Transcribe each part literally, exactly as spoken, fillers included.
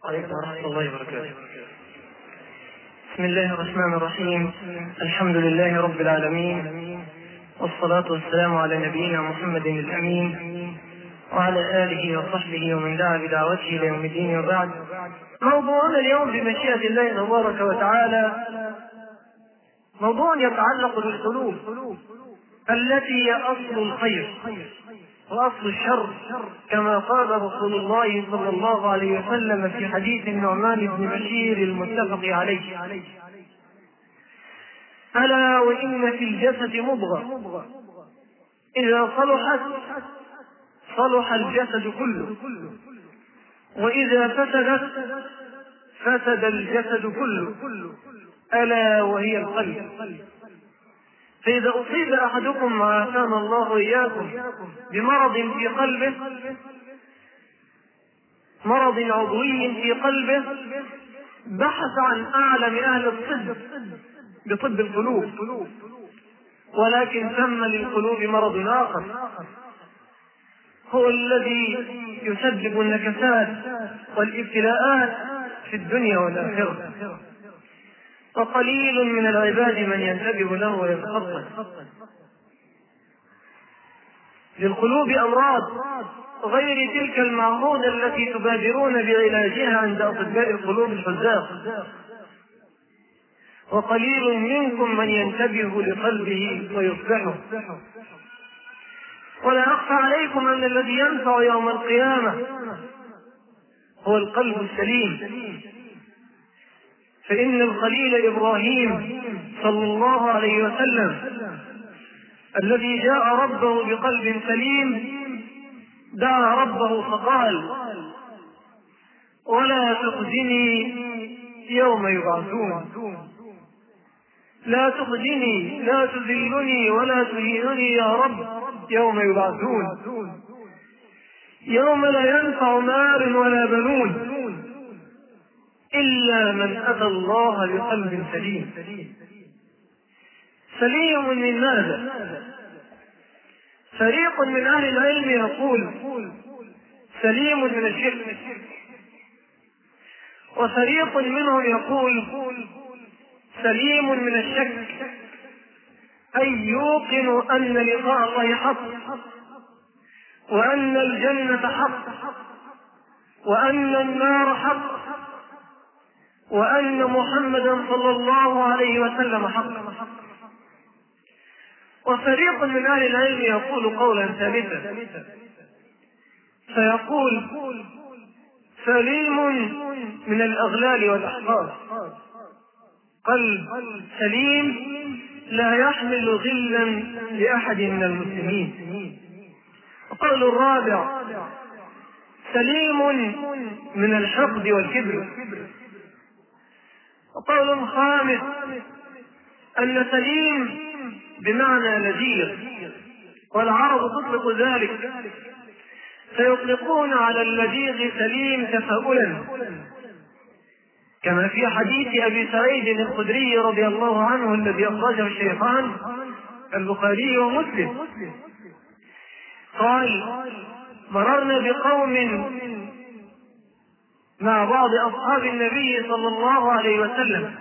عليكم ورحمة الله وبركاته. بسم الله الرحمن الرحيم. الحمد لله رب العالمين، والصلاة والسلام على نبينا محمد الأمين وعلى آله وصحبه ومن دعا بدعوته إلى يوم الدين، وبعد. موضوعنا اليوم بمشيئة الله تبارك وتعالى موضوع يتعلق بالقلوب التي هي أصل الخير وأصل الشر، كما قال رسول الله صلى الله عليه وسلم في حديث النعمان بن بشير المتفق عليه: ألا وإن في الجسد مضغة إذا صلحت صلح الجسد كله، وإذا فسدت فسد الجسد كله، ألا وهي القلب. فإذا أصيب أحدكم، عافانا الله إياكم، بمرض في قلبه، مرض عضوي في قلبه، بحث عن أعلم أهل الطب بطب القلوب، ولكن ثم للقلوب مرض آخر هو الذي يسبب النكسات والابتلاءات في الدنيا والآخرة، وقليل من العباد من ينتبه له ويتخطى. للقلوب أمراض غير تلك المعهودة التي تبادرون بعلاجها عند أطباء القلوب الحذاق، وقليل منكم من ينتبه لقلبه ويصلحه. ولا أخفى عليكم أن الذي ينفع يوم القيامة هو القلب السليم، فإن الخليل إبراهيم صلى الله عليه وسلم الذي جاء ربه بقلب سليم دعا ربه فقال: ولا تخزني يوم يبعثون، لا تخزني، لا تذلني ولا تهينني يا رب يوم يبعثون، يوم لا ينفع مال ولا بنون إلا من أتى الله بقلب سليم. سليم من ماذا؟ فريق من أهل العلم يقول سليم من الشرك، وفريق منهم يقول سليم من الشك، أي يوقن أن لقاء الله حق، وأن الجنة حق، وأن النار حق، وأن محمدا صلى الله عليه وسلم حق. وفريق من أهل العلم يقول قولا ثابتا، فيقول سليم من الأغلال والأحقاد، قلب سليم لا يحمل غلا لأحد من المسلمين. وقول الرابع سليم من الحقد والكبر. وقول خامس أن سليم بمعنى نذير، والعرب تطلق ذلك، فيطلقون على اللذيذ سليم تفاؤلا، كما في حديث أبي سعيد الخدري رضي الله عنه الذي أخرجه الشيخان البخاري ومسلم، قال: مررنا بقوم مع بعض أصحاب النبي صلى الله عليه وسلم،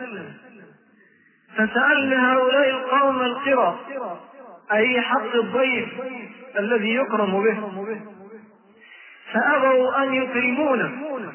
فسألنا هؤلاء القوم القرى، أي حق الضيف الذي يكرم به، فأبوا أن يكرمونه،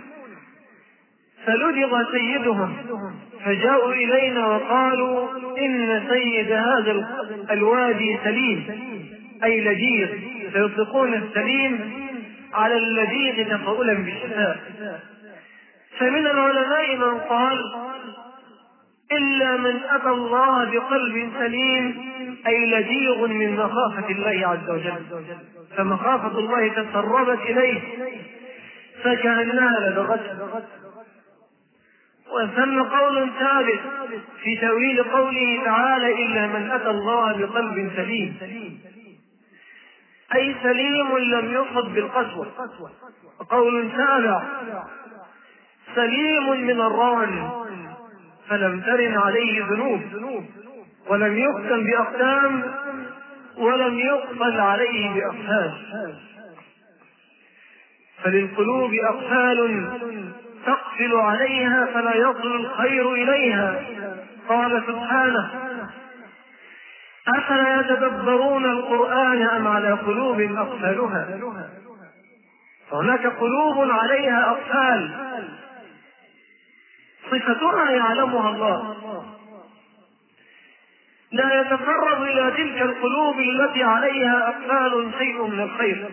فلدغ سيدهم، فجاءوا إلينا وقالوا: إن سيد هذا الوادي سليم، أي لذيذ، فيطلقون السليم على اللذيذ تفاؤلا بالشفاء. فمن العلماء من قال: إلا من أتى الله بقلب سليم، أي لذيذ من مخافة الله عز وجل، فمخافة الله تسربت إليه فكأنها لدغته. وثم قول ثابت في تأويل قوله تعالى: إلا من أتى الله بقلب سليم، أي سليم لم يصب بالقسوة. وقول سابع سليم من الران، فلم ترن عليه ذنوب، ولم يختم بأقدام، ولم يقبل عليه بأفهام. فللقلوب أقفال تقفل عليها فلا يصل الخير إليها. قال سبحانه: أفلا يتدبرون القرآن أم على قلوب أقفالها. فهناك قلوب عليها أقفال صفتها يعلمها الله، لا يتقرب إلى تلك القلوب التي عليها أقفال شيء من الخير،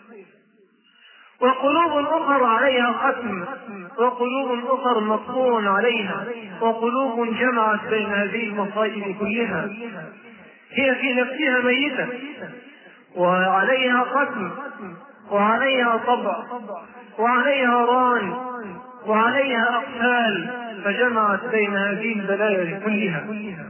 وقلوب أخرى عليها ختم، وقلوب أخرى مطبوع عليها، وقلوب جمعت بين هذه المصائب كلها، هي في نفسها ميتة وعليها ختم وعليها طبع وعليها ران وعليها أقفال، فجمعت بين هذه البلايا كلها.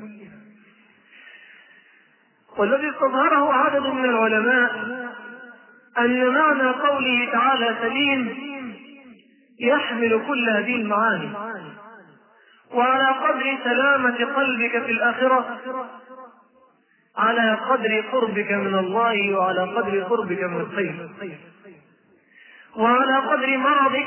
والذي استظهره عدد من العلماء أن معنى قوله تعالى سليم يحمل كل هذه المعاني، وعلى قدر سلامة قلبك في الآخرة على قدر قربك من الله، وعلى قدر قربك من الخير، وعلى قدر مرضك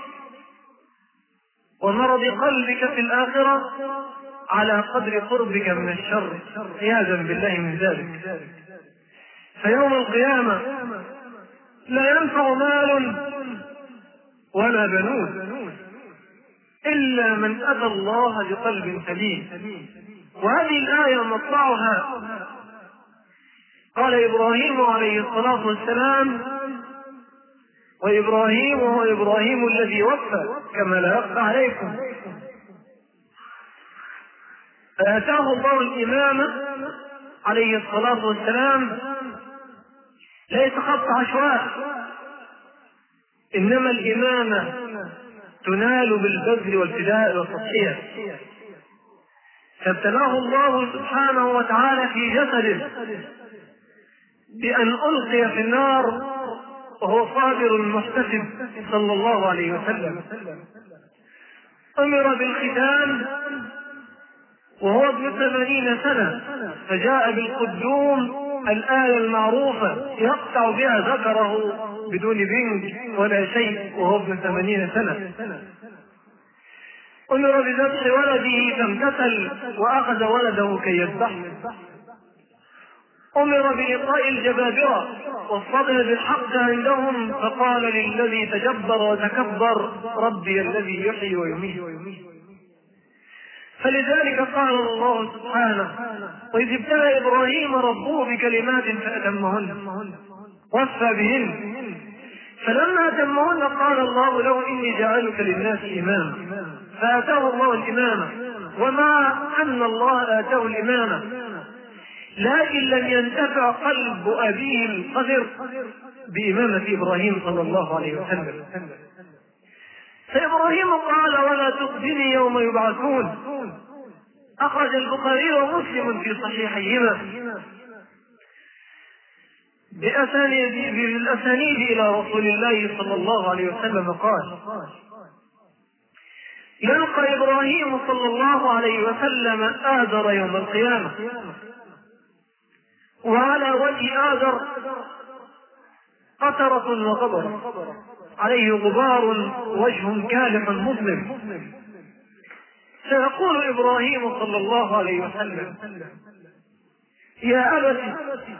ومرض قلبك في الآخرة على قدر قربك من الشر عياذا بالله من ذلك. فيوم القيامة لا ينفع مال ولا بنون إلا من أتى الله بقلب سليم. وهذه الآية مطلعها قال إبراهيم عليه الصلاة والسلام: وإبراهيم هو إبراهيم الذي وفى كما لا يخفى عليكم. فآتاه الله الإمامة عليه الصلاة والسلام ليس خط عشواء، إنما الإمامة تنال بالبذل والفداء والتضحية. فابتلاه الله سبحانه وتعالى في جسده بأن ألقي في النار وهو صابر محتسب صلى الله عليه وسلم. أمر بالختان وهو ابن ثمانين سنة، فجاء بالقدوم الآية المعروفة يقطع بها ذكره بدون بنج ولا شيء وهو ابن ثمانين سنة. أمر بذبح ولده فامتثل وأخذ ولده كي يذبحه. أمر بإلقاء الجبابرة والصبر بالحق عندهم، فقال للذي تجبر وتكبر: ربي الذي يحيي ويميت. فلذلك قال الله سبحانه: وإذ ابتلى إبراهيم ربه بكلمات فأتمهن وفى بهن، فلما أتمهن قال الله له: إني جعلك للناس إماما. فآتاه الله الإمامة. ومع أن الله آتاه الإمامة لكن لم ينتفع قلب أبيه القدر بإمامة إبراهيم صلى الله عليه وسلم. فإبراهيم قال: ولا تخزني يوم يبعثون. أخرج البخاري ومسلم في صحيحيهما بالأسانيد إلى رسول الله صلى الله عليه وسلم قال: يلقى إبراهيم صلى الله عليه وسلم آذر يوم القيامة، وعلى وجه آذر قطرة وغبر عليه غبار، وجه كالح مظلم. سيقول إبراهيم صلى الله عليه وسلم: يا أبت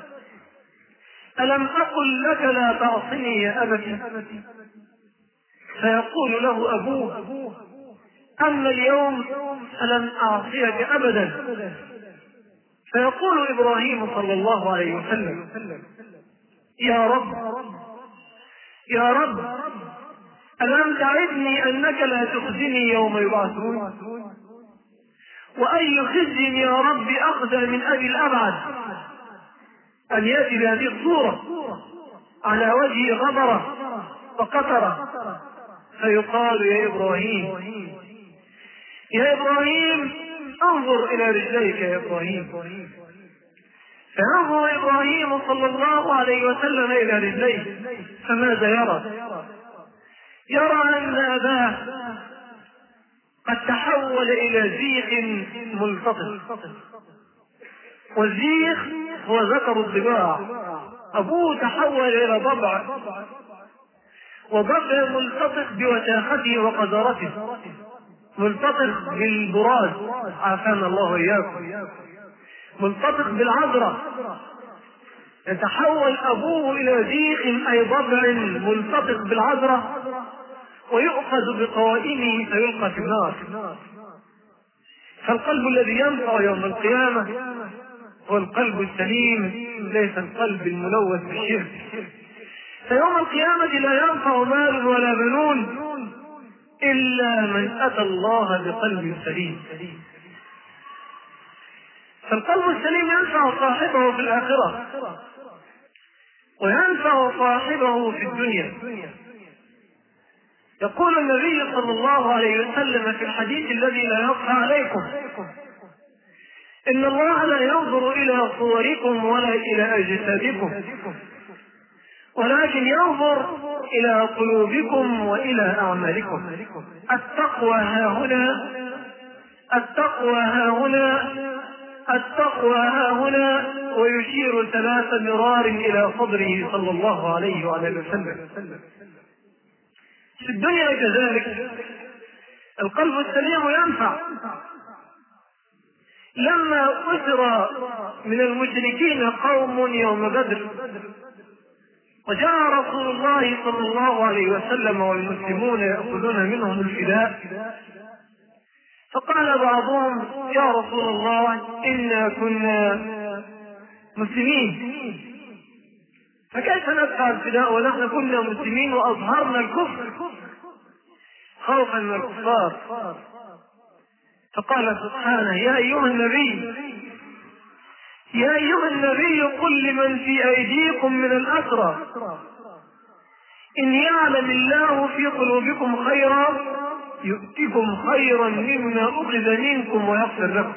ألم أقل لك لا تعصني يا أبت؟ فيقول له أبوه: أما اليوم فلن أعصيك أبدا. فيقول إبراهيم صلى الله عليه وسلم: يا رب يا رب ألم تعدني أنك لا تخزني يوم يبعثون؟ وأي خزي يا رب أخزى من أبي الأبعد أن يأتي بهذه الصورة على وجه غبرة وقطرة. فيقال: يا إبراهيم يا إبراهيم انظر إلى رجليك يا إبراهيم. فينظر إبراهيم صلى الله عليه وسلم إلى رجليه، فماذا يرى؟ يرى أن أباه قد تحول إلى زيغ ملتطم، والزيغ هو ذكر الضباع. أبوه تحول إلى ضبع، وبقي ملتصق بوساخته وقذارته، ملتصق بالبراز عافانا الله وإياكم، ملتصق بالعذرة، يتحول أبوه إلى ديخ أي ضبع ملتصق بالعذرة ويؤخذ بقوائمه فيلقى في النار. فالقلب الذي ينفع يوم القيامة هو القلب السليم، ليس القلب الملوث بالشرك. فيوم القيامة لا ينفع مال ولا بنون إلا من أتى الله بقلب سليم. فالقلب السليم ينفع صاحبه في الآخرة وينفع صاحبه في الدنيا. يقول النبي صلى الله عليه وسلم في الحديث الذي لا يخفى عليكم: إن الله لا ينظر إلى صوركم ولا إلى أجسادكم، ولكن ينظر إلى قلوبكم وإلى أعمالكم. التقوى ها هنا، التقوى ها هنا، التقوى ها هنا، ويشير ثلاث مرار إلى صدره صلى الله عليه وعلى آله وسلم. في الدنيا كذلك القلب السليم ينفع. لما أسر من المشركين قوم يوم بدر وجاء رسول الله صلى الله عليه وسلم والمسلمون يأخذون منهم الفداء، فقال بعضهم: يا رسول الله إنا كنا مسلمين، فكيف ندفع الفداء ونحن كنا مسلمين وأظهرنا الكفر خوفا من الكفار؟ فقال سبحانه: يا أيها النبي يا أيها النبي قل لمن في أيديكم من الأسرى إن يعلم الله في قلوبكم خيرا يؤتكم خيرا مما أخذ منكم ويغفر لكم.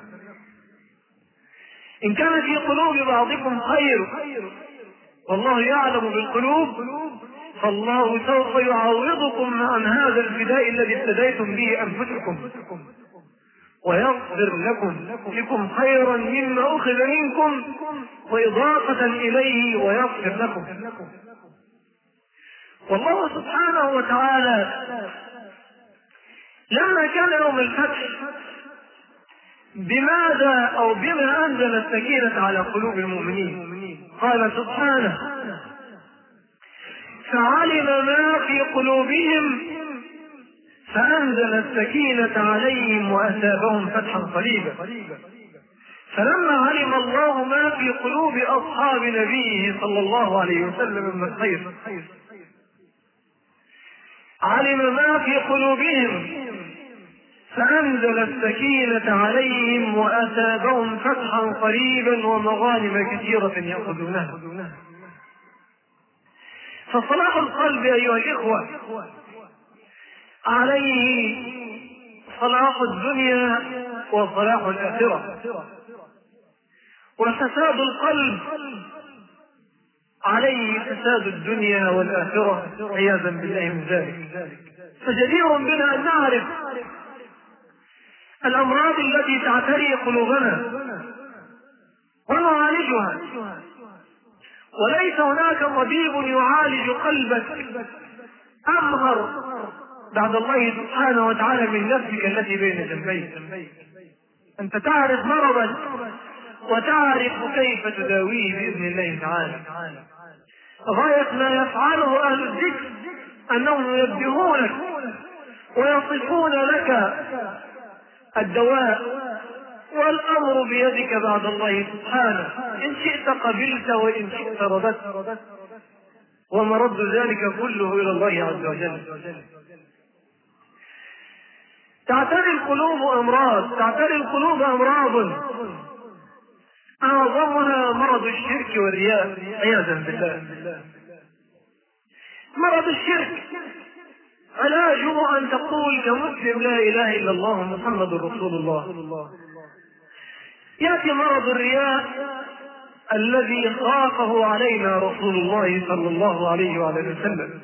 إن كان في قلوب بعضكم خير والله يعلم بالقلوب فالله سوف يعوضكم عن هذا الفداء الذي ابتديتم به أنفسكم ويغفر لكم لكم خيرا مما أخذ منكم وإضافة إليه ويغفر لكم. والله سبحانه وتعالى لما كان يوم الفتح بماذا أو بما أنزل السكينة على قلوب المؤمنين؟ قال سبحانه: فعلم ما في قلوبهم فأنزل السكينة عليهم وأثابهم فتحا قريبا. فلما علم الله ما في قلوب أصحاب نبيه صلى الله عليه وسلم من الخير علم ما في قلوبهم فأنزل السكينة عليهم وأثابهم فتحا قريبا ومغانم كثيرة يأخذونها. فصلاح القلب أيها الإخوة عليه صلاح الدنيا وصلاح الآخرة، وفساد القلب عليه فساد الدنيا والآخرة عياذا بالله من ذلك. فجدير بنا أن نعرف الأمراض التي تعتري قلوبنا ونعالجها، وليس هناك طبيب يعالج قلبك أمهر بعد الله سبحانه وتعالى من نفسك التي بين جنبيك. أنت تعرف مرضا وتعرف كيف تداويه بإذن الله تعالى. غاية ما يفعله أهل الذكر أنهم ينبهونك ويصفون لك الدواء، والأمر بيدك بعد الله سبحانه، إن شئت قبلت وإن شئت رددت، ومرد ذلك كله إلى الله عز وجل. تعتري القلوب أمراض تعتري القلوب أمراض أعظمها مرض الشرك والرياء عياذا بالله. مرض الشرك علاجه أن تقول كمسلم لا إله إلا الله محمد رسول الله. يأتي مرض الرياء الذي خافه علينا رسول الله صلى الله عليه وعلى آله وسلم،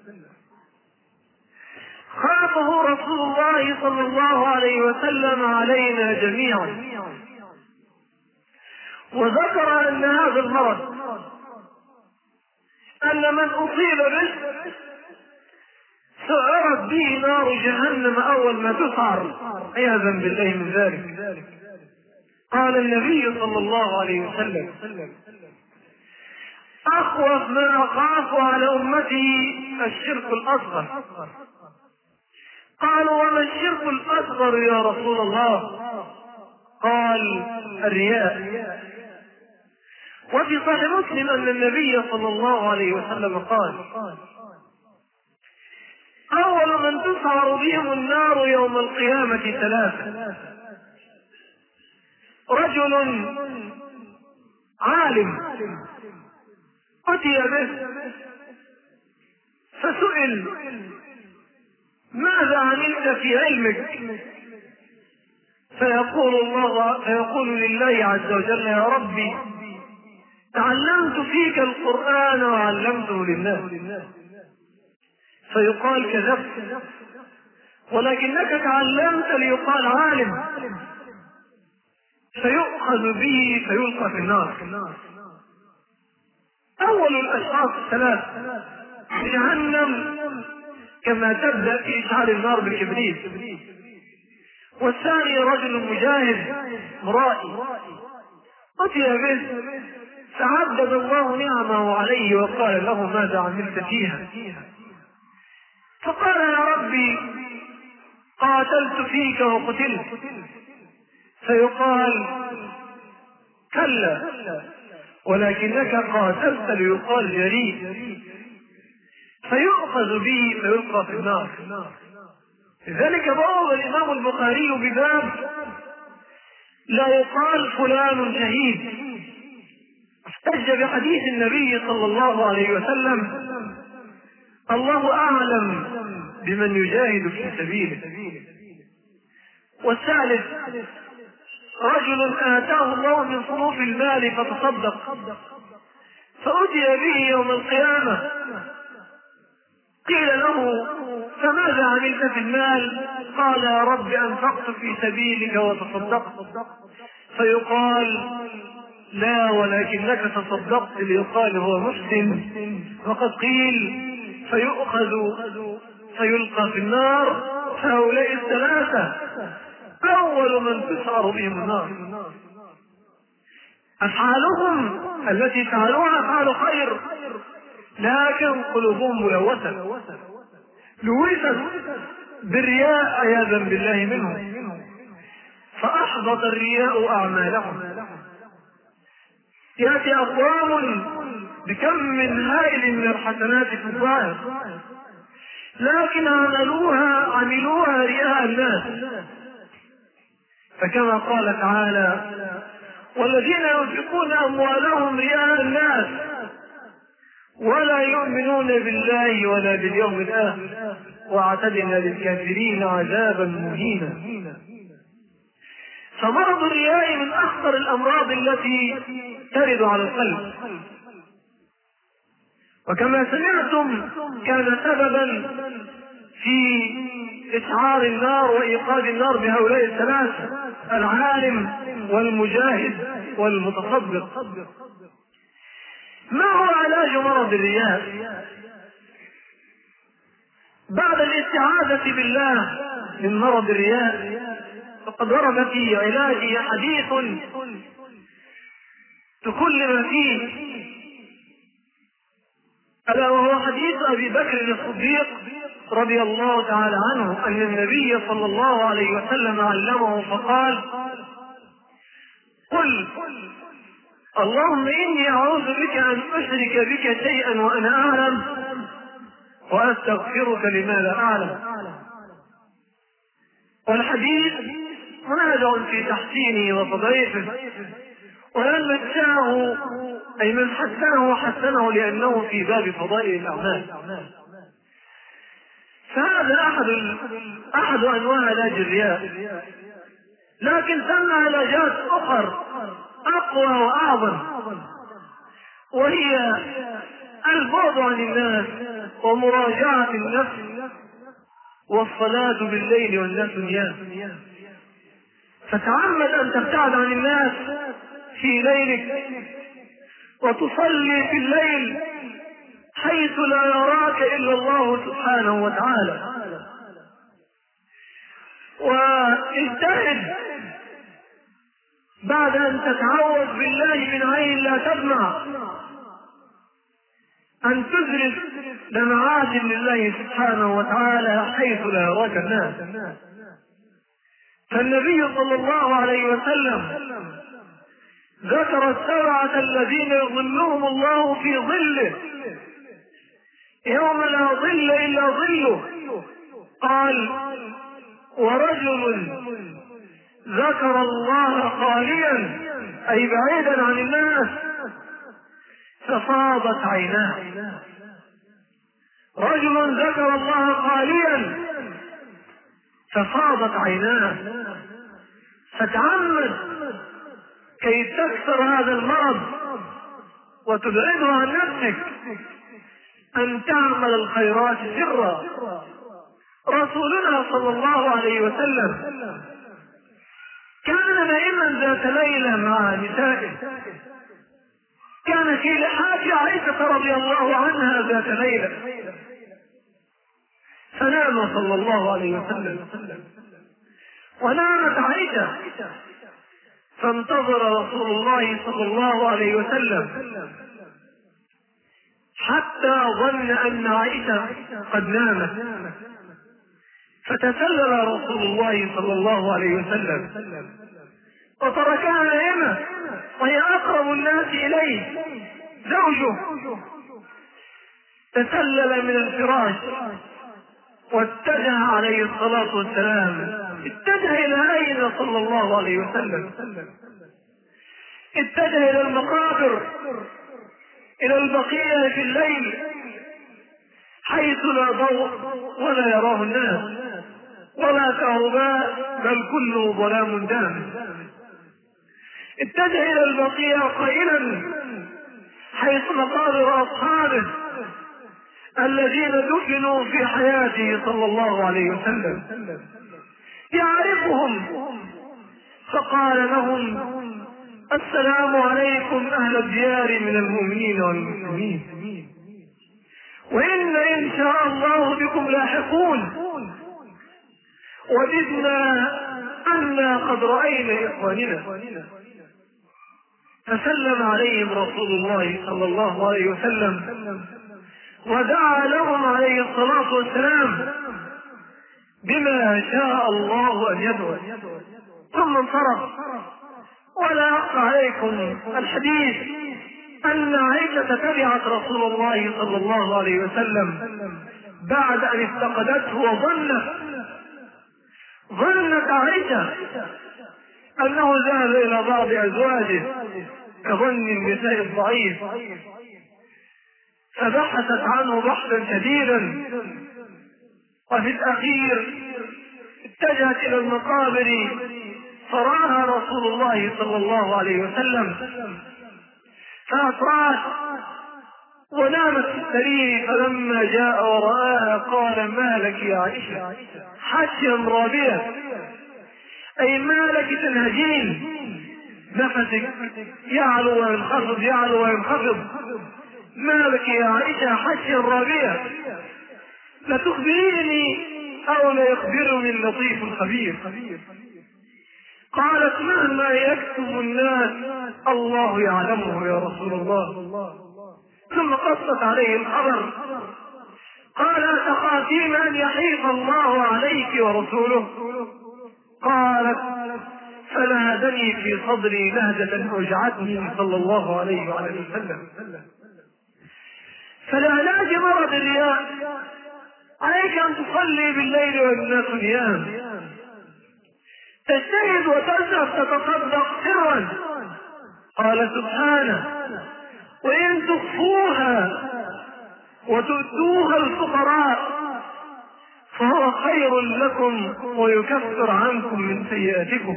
خافه رسول الله صلى الله عليه وسلم علينا جميعا، وذكر أن هذا المرض أن من أصيب به سعرت به نار جهنم أول ما تسعر عياذا بالله من ذلك. قال النبي صلى الله عليه وسلم: أخوف ما أخاف على أمتي الشرك الأصغر. قالوا: وما الشرك الأصغر يا رسول الله؟ قال: الرياء. وفي صحيح مسلم أن النبي صلى الله عليه وسلم قال: أول من تسعر بهم النار يوم القيامة ثلاثة: رجل عالم أتي به فسئل: ماذا عملت في علمك؟ فيقول الله فيقول لله عز وجل: يا ربي، تعلمت فيك القرآن وعلمته للناس. فيقال: كذبت، ولكنك تعلمت ليقال عالم. فيؤخذ به فيلقى في النار. أول الأشخاص الثلاث جهنم كما تبدأ في إشعال النار بالكبريت. والثاني رجل مجاهد مرائي أتي به فعدد الله نعمه عليه وقال له: ماذا عملت فيها؟ فقال: يا ربي، قاتلت فيك وقتلت. فيقال: كلا، ولكنك قاتلت ليقال جريء. فيؤخذ به فيلقى في النار. لذلك بوب الإمام البخاري بباب لا يقال فلان شهيد، احتج بحديث النبي صلى الله عليه وسلم: الله أعلم بمن يجاهد في سبيله. والثالث رجل آتاه الله من صنوف المال فتصدق، فأتي به يوم القيامة قيل له: فماذا عملت في المال؟ قال: يا رب، أنفقت في سبيلك وتصدقت. فيقال: لا، ولكنك تصدقت ليقال هو محسن. وقد قيل: فيؤخذ فيلقى في النار. هؤلاء الثلاثة أول من تسعر بهم النار. أفعالهم التي فعلوها أفعال خير، لكن قلوبهم ملوثة، لوثت بالرياء عياذا بالله منهم، فأحبط الرياء أعمالهم. يأتي أقوام بكم من هائل من الحسنات في الظاهر، لكن عملوها عملوها رياء الناس. فكما قال تعالى: والذين ينفقون أموالهم رياء الناس ولا يؤمنون بالله ولا باليوم الآخر واعتدنا للكافرين عذابا مهينا. فمرض الرياء من أخطر الأمراض التي ترد على القلب، وكما سمعتم كان سببا في إشعار النار وإيقاد النار بهؤلاء الثلاثة: العالم والمجاهد والمتصدق. ما هو علاج مرض الرياء؟ بعد الاستعاذة بالله من مرض الرياء فقد ورد في علاجه حديث تكلم فيه، ألا وهو حديث أبي بكر الصديق رضي الله تعالى عنه أن النبي صلى الله عليه وسلم علمه فقال: قل اللهم إني أعوذ بك أن أشرك بك شيئا وأنا أعلم وأستغفرك لما لا أعلم. والحديث منازع في تحسينه وتضعيفه، ومن مدحه أي من حسنه وحسنه لأنه في باب فضائل الأعمال. فهذا أحد أحد أنواع علاج الرياء، لكن ثم علاجات أخرى أقوى وأعظم، وهي البعد عن الناس ومراجعة النفس والصلاة بالليل والناس نيام. فتعمد أن تبتعد عن الناس في ليلك وتصلي في الليل حيث لا يراك إلا الله سبحانه وتعالى. واجتهد بعد أن تتعوذ بالله من عين لا تدمع أن تدرك دمعات لله سبحانه وتعالى حيث لا يراك الناس. فالنبي صلى الله عليه وسلم ذكر السبعة الذين يظلهم الله في ظله يوم لا ظل إلا ظله. قال: ورجل ذكر الله خاليا، أي بعيدا عن الناس، ففاضت عيناه. رجل ذكر الله خاليا ففاضت عيناه. فتعمد كي تكسر هذا المرض وتبعده عن نفسك أن تعمل الخيرات سرا. رسولنا صلى الله عليه وسلم كان نائما ذات ليلة مع نسائه. كان في لحاف عائشة رضي الله عنها ذات ليلة، فنام صلى الله عليه وسلم ونامت عائشة، فانتظر رسول الله صلى الله عليه وسلم حتى ظن أن عائشة قد نامت، فتسلل رسول الله صلى الله عليه وسلم وتركها نائمة وهي أقرب الناس إليه زوجه. تسلل من الفراش واتجه عليه الصلاة والسلام. اتجه إلى أين صلى الله عليه وسلم؟ اتجه إلى المقابر، إلى البقيع في الليل حيث لا ضوء ولا يراه الناس ولا كهرباء، بل كله ظلام دام. اتجه إلى البقيع قائلا حيث مقابر أصحابه الذين دفنوا في حياته صلى الله عليه وسلم، يعرفهم، فقال لهم: السلام عليكم أهل الديار من المؤمنين والمسلمين، وإن إن شاء الله بكم لاحقون، وددنا أنا قد رأينا إخواننا. فسلم عليهم رسول الله صلى الله عليه وسلم ودعا لهم عليه الصلاة والسلام بما شاء الله أن يدعو، ثم انصرف. ولا يخفى عليكم الحديث أن عائشة تبعت رسول الله صلى الله عليه وسلم بعد أن افتقدته، وظنت ظنت عائشة أنه ذهب إلى بعض أزواجه كظن النساء الضعيف، فبحثت عنه بحثا شديدا، وفي الأخير اتجهت إلى المقابر فرآها رسول الله صلى الله عليه وسلم فأطرأت ونامت في السرير. فلما جاء ورآها قال: ما لك يا عائشة؟ حشيا رابية، أي ما لك تنهجين؟ نفسك يعلو وينخفض يعلو وينخفض، ما لك يا عائشة حشيا رابية؟ لتخبريني أو لا يخبرني اللطيف الخبير. قالت: مهما يكتم الناس الله يعلمه يا رسول الله. ثم قصت عليه الخبر. قال: تخافين أن يحيف الله عليك ورسوله؟ قالت: فنهدني في صدري نهدة أوجعتني صلى الله عليه وآله وسلم. فلعلاج مرض الرياء عليك أن تصلي بالليل والناس نيام، تجتهد وتسعف تتصدق سرا. قال سبحانه: وإن تخفوها وتؤتوها الفقراء فهو خير لكم ويكفر عنكم من سيئاتكم.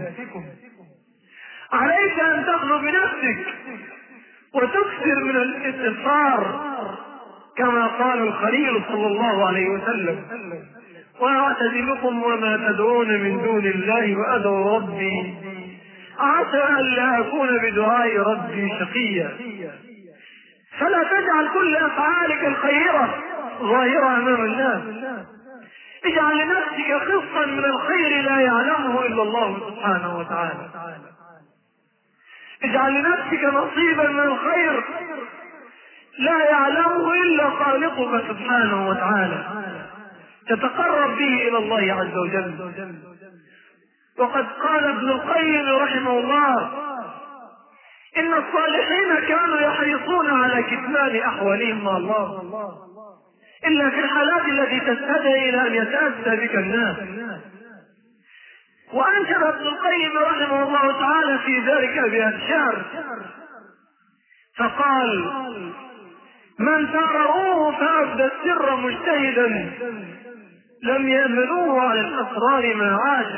عليك أن تخلو بنفسك وتكثر من الاستغفار كما قال الخليل صلى الله عليه وسلم: وأعتزلكم وما تدعون من دون الله وأدعو ربي عسى أن لا أكون بدعاء ربي شقيا. فلا تجعل كل أفعالك الخيرة ظاهرة أمام الناس. اجعل لنفسك خصا من الخير لا يعلمه إلا الله سبحانه وتعالى. اجعل لنفسك نصيبا من الخير لا يعلمه إلا خالقك سبحانه وتعالى، تتقرب به إلى الله عز وجل. وقد قال ابن القيم رحمه الله: إن الصالحين كانوا يحرصون على كتمان أحوالهم مع الله إلا في الحالات التي تستدعي إلى أن يتأسى بك الناس. وأنشر ابن القيم رحمه الله تعالى في ذلك بأبشار فقال: من سارروه فأبدى السر مجتهدا لم يأمنوه على الأسرار ما عاش،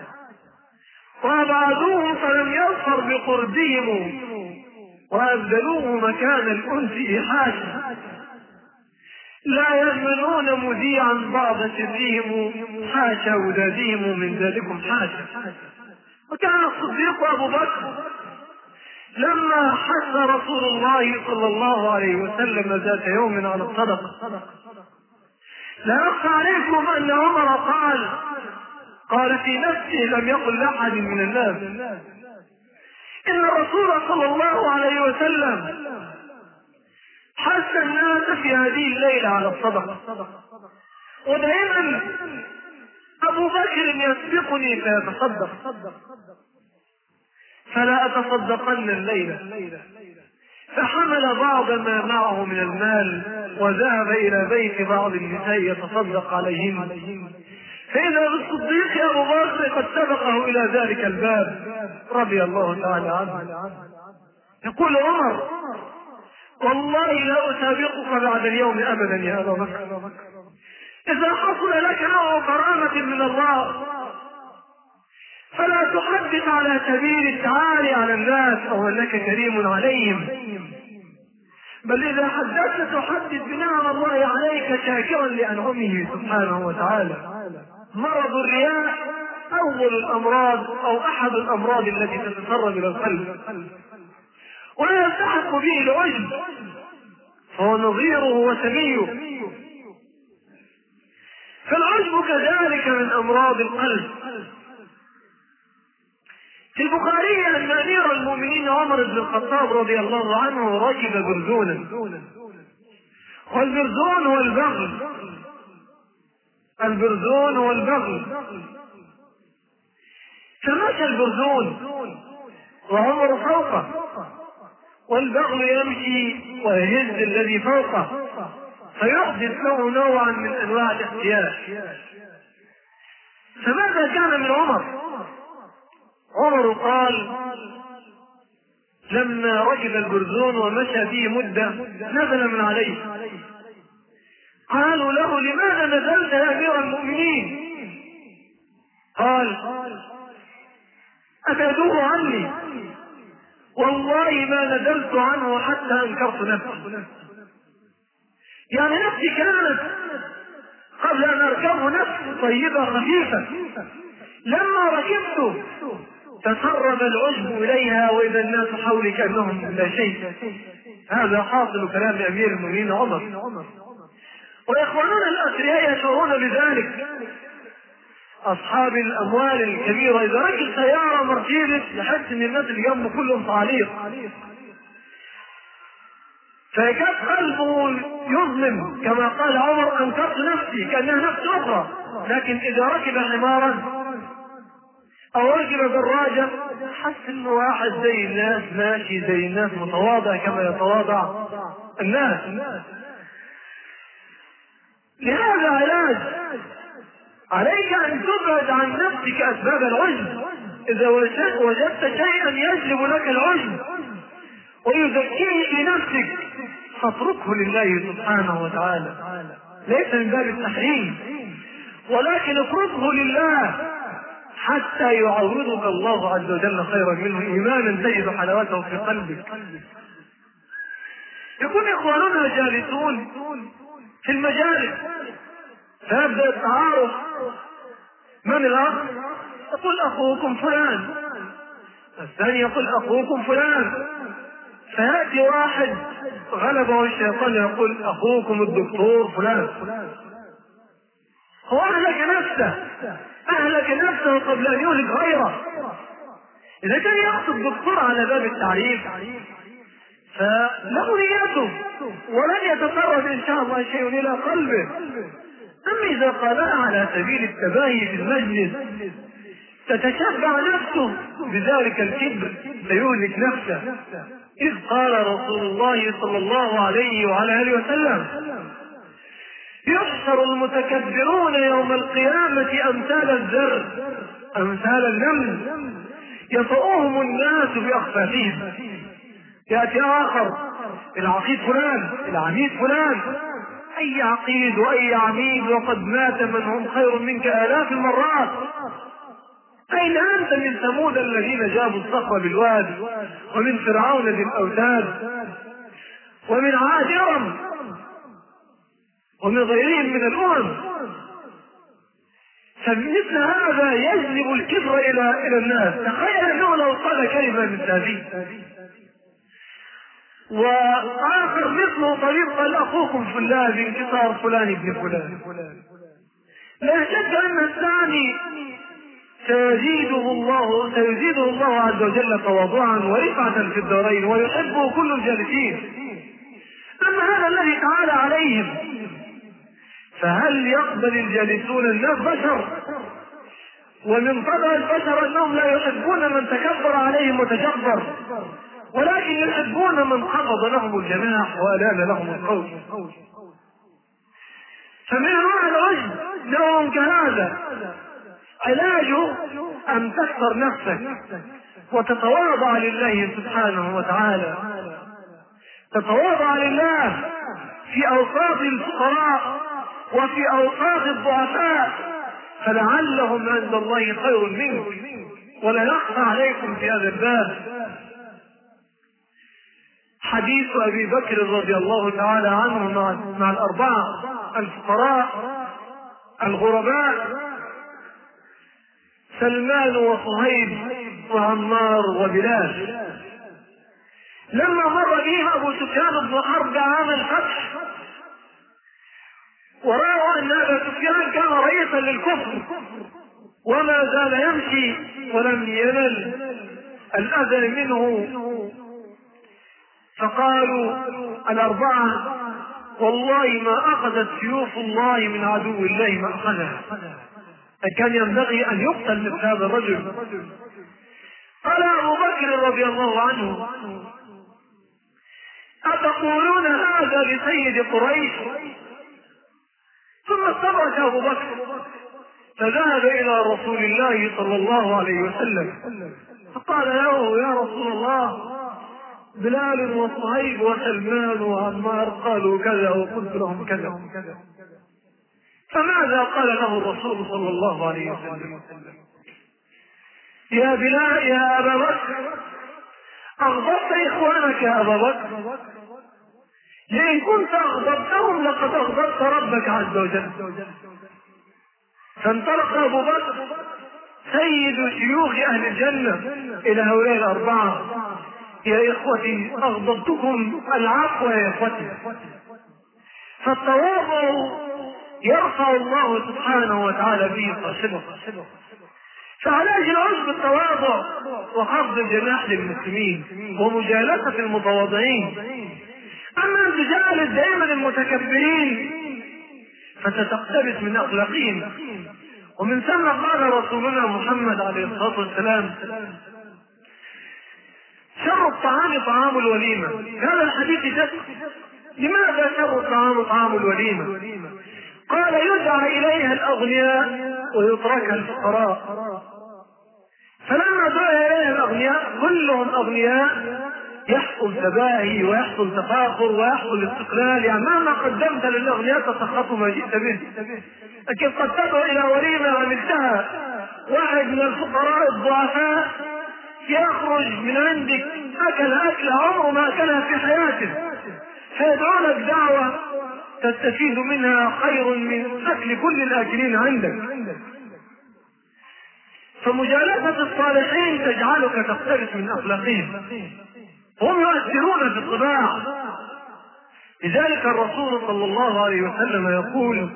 وأبعدوه فلم يظفر بقربهم وأبدلوه مكان الأنس إحاشا، لا يأمنون مذيعا بعض سرهم حاشا ودادهم من ذلكم حاشا. وكان الصديق أبو بكر لما حث رسول الله صلى الله عليه وسلم ذات يوم على الصدقة، لا أخفى عليكم أن عمر قال قال في نفسه لم يقل لأحد من الناس: إن الرسول صلى الله عليه وسلم حث الناس في هذه الليلة على الصدقة، ودائما أبو بكر يسبقني فيتصدق، فلا أتصدقن الليلة. فحمل بعض ما معه من المال وذهب إلى بيت بعض النساء يتصدق عليهم، فإذا بالصديق أبو بكر قد سبقه إلى ذلك الباب رضي الله تعالى عنه. يقول عمر: والله لا أسابقك بعد اليوم أبدا يا أبا بكر، إذا حصل لك نوع كرامة من الله فلا تحدث على سبيل التعالي على الناس أو أنك كريم عليهم، بل إذا حدثت تحدث بنعم الله عليك شاكرا لأنعمه سبحانه وتعالى. مرض الرياء أول الأمراض أو أحد الأمراض التي تتسرب إلى القلب، ولا يلتحق به العجب، فهو نظيره وسميه. فالعجب كذلك من أمراض القلب. في البخاري أن أمير المؤمنين عمر بن الخطاب رضي الله عنه ركب برزونا، والبرزون هو البغل، البرزون هو البغل. فمشى البرزون وعمر فوقه، والبغل يمشي ويهز الذي فوقه فيحدث له نوعا من انواع الاحتياج. فماذا كان من عمر؟ عمر قال: لما ركب البرزون ومشى فيه مدة نزل من عليه، قالوا له: لماذا نزلت يا أمير المؤمنين؟ قال: أبعدوه عني، والله ما نزلت عنه حتى أنكرت نفسي. يعني نفسي كانت قبل أن أركبه نفس طيبة خفيفة، لما ركبته تسرب العجب إليها وإذا الناس حولي كأنهم لا شيء. هذا حاصل كلام أمير المؤمنين عمر. وإخواننا الأثرياء يشعرون بذلك. أصحاب الأموال الكبيرة إذا ركب سيارة مرسيدس يحس أن الناس اللي جنبه كلهم تعليق، فيكاد قلبه يظلم كما قال عمر: أنكرت نفسي، كأنها نفس أخرى. لكن إذا ركب حمارا أو ركب دراجة حس أنه واحد زي الناس، ماشي زي الناس، متواضع كما يتواضع الناس. لهذا علاج، عليك أن تبعد عن نفسك أسباب العجب. إذا وجدت شيئا يجلب لك العجب ويزكيه في نفسك فاتركه لله سبحانه وتعالى، ليس من باب التحريم، ولكن اتركه لله حتى يعوضك الله عز وجل خيرا منه، إيمانا تجد حلاوته في قلبك. يكون إخواننا جالسون في المجالس فيبدأ التعارف: من الأخ؟ يقول: أخوكم فلان. الثاني يقول: أخوكم فلان. فيأتي واحد غلبه الشيطان يقول أخوكم الدكتور فلان، هو أهلك نفسه أهلك نفسه قبل أن يهلك غيره. إذا كان يقصد الدكتور على باب التعريف فله نيته ولن يتقرب إن شاء الله شيء إلى قلبه. أما إذا قالها على سبيل التباهي في المجلس تتشبع نفسه بذلك الكبر فيهلك نفسه. إذ قال رسول الله صلى الله عليه وعلى آله وسلم: يحشر المتكبرون يوم القيامة أمثال الذر أمثال النمل يطؤهم الناس بأخفافهم. يأتي آخر: العقيد فلان، العميد فلان. أي عقيد وأي عميد وقد مات من هم خير منك آلاف المرات. أين أنت من ثمود الذين جابوا الصخر بالواد، ومن فرعون ذي الأوتاد، ومن عاد إرم، ومن غيرهم من الأمم. فمثل هذا يجلب الكبر إلى إلى الناس. تخيل أنه لو قال كلمة من هذه. وآخر مثله طريق قال أخوكم فلان بانتصار فلان ابن فلان. لا شك أن الثاني سيزيده الله سيزيده الله عز وجل تواضعا ورفعة في الدارين ويحبه كل الجالسين. أما هذا الذي تعالى عليهم فهل يقبل الجالسون الناس بشر؟ ومن طبع البشر أنهم لا يحبون من تكبر عليهم وتجبر، ولكن يحبون من خفض لهم الجناح وألان لهم القول. فمن أنواع العجب نوع كهذا علاجه أن تكثر نفسك وتتواضع لله سبحانه وتعالى، تتواضع لله في أوقات الفقراء وفي أوقات الضعفاء، فلعلهم عند الله خير منك. ولا يخفى عليكم في هذا الباب حديث أبي بكر رضي الله تعالى عنه مع, مع الأربعة الفقراء الغرباء سلمان وصهيب وعمار وبلال. لما مر بهم أبو سفيان بن حرب عام الفتح ورأوا أن أبا سفيان كان رئيسا للكفر وما زال يمشي ولم ينل الأذى منه، فقالوا الأربعة: والله ما أخذت سيوف الله من عدو الله ما أخذها. فكان ينبغي أن يقتل مثل هذا الرجل. قال أبو بكر رضي الله عنه: أتقولون هذا لسيد قريش؟ ثم استدرك أبو بكر فذهب إلى رسول الله صلى الله عليه وسلم فقال له: يا رسول الله، بلال وصهيب وسلمان وعمار قالوا كذا وقلت لهم كذا. فماذا قال له الرسول صلى الله عليه وسلم؟ يا بلال يا أبا بكر، أغضبت إخوانك يا أبا بكر؟ لئن كنت أغضبتهم لقد أغضبت ربك عز وجل. فانطلق أبو بكر سيد شيوخ أهل الجنة إلى هؤلاء الأربعة: يا إخوتي أغضبتكم، العفو يا إخوتي. فالتواضع يرفع الله سبحانه وتعالى به صاحبه. فعلاج العجب التواضع وخفض الجناح للمسلمين ومجالسة المتواضعين. أما أن تجالس دائما المتكبرين فتتقتبس من أخلاقهم. ومن ثم قال رسولنا محمد عليه الصلاة والسلام: شر الطعام طعام الوليمة. هذا الحديث جد. لماذا شر الطعام طعام الوليمة؟ قال: يدعى إليها الأغنياء ويتركها الفقراء. فلما دعا إليها الأغنياء كلهم أغنياء يحصل تباهي ويحصل تفاخر ويحصل استقلال. يعني مهما قدمت للأغنياء تسخطوا ما جئت به. لكن قد تدعو إلى وليمة عملتها واحد من الفقراء الضعفاء يخرج من عندك أكل أكل عمره ما أكلها في حياته، فيدعو لك دعوة تستفيد منها خير من أكل كل الآكلين عندك. فمجالسة الصالحين تجعلك تقترب من أخلاقهم. هم يؤثرون في الطباع. لذلك الرسول صلى الله عليه وسلم يقول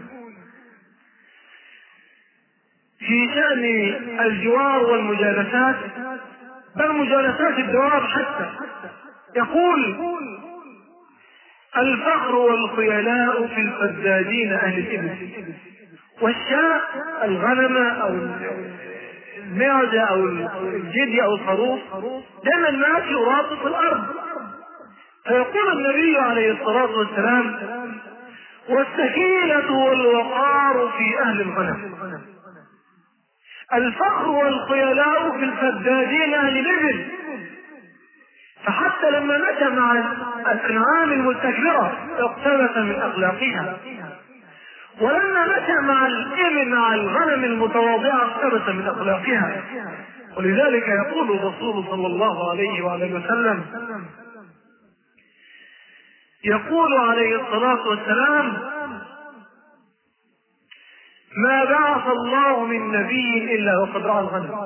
في شأن الجوار والمجالسات، بل مجالسات الدواب حتى، يقول: الفخر والخيلاء في الفزازين أهل الإبل، والشاء الغنم أو المعزة أو الجدي أو الخروف دائما ماشي ورابط الأرض. فيقول النبي عليه الصلاة والسلام: والسكينة والوقار في أهل الغنم، الفخر والخيلاء في الفدادين أهل الإبل. فحتى لما مشى مع الأنعام المستكبرة اقتبس من أخلاقها، ولما مشى مع الإبل مع الغنم المتواضعة اقتبس من أخلاقها. ولذلك يقول الرسول صلى الله عليه وعليه وسلم، يقول عليه الصلاة والسلام: ما بعث الله من نبي إلا وقد رعى الغنم.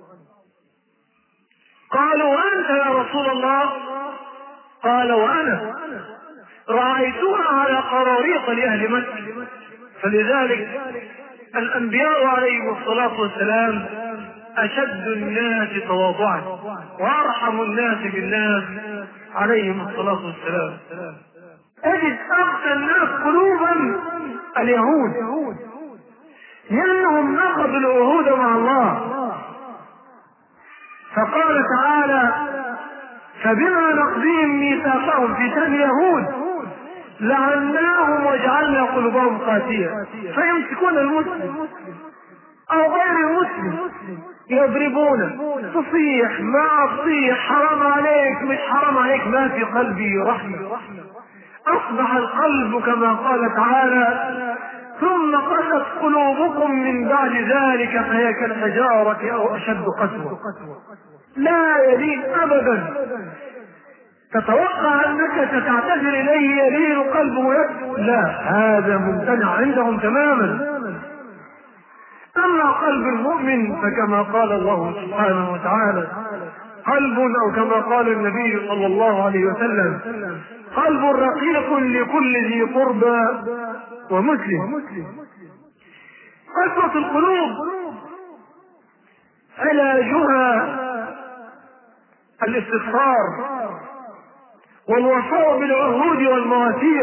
قالوا: وأنت يا رسول الله؟ قال: وأنا رأيتها على قراريط لأهل مكة. فلذلك الأنبياء عليهم الصلاة والسلام أشد الناس تواضعا وأرحم الناس بالناس عليهم الصلاة والسلام. أجد أغثى الناس قلوبا اليهود، لأنهم نقضوا العهود مع الله. فقال تعالى: فبما نقضيهم ميثاقهم في شأن اليهود لعناهم وجعلنا قلوبهم قاسية. فيمسكون المسلم أو غير المسلم يضربونه، تصيح ما تصيح، حرام عليك مش حرام عليك، ما في قلبي رحمة. أصبح القلب كما قال تعالى: ثم قست قلوبكم من بعد ذلك فهي كالحجارة أو أشد قسوة. لا يلين أبدا، تتوقع أنك ستعتذر إليه يلين قلبه يكفر، لا، هذا ممتنع عندهم تماما. أما قلب المؤمن فكما قال الله سبحانه وتعالى: قلب، أو كما قال النبي صلى الله عليه وسلم: قلب رقيق لكل ذي قربى ومسلم. قسوة القلوب علاجها الاستغفار والوفاء بالعهود والمواثيق.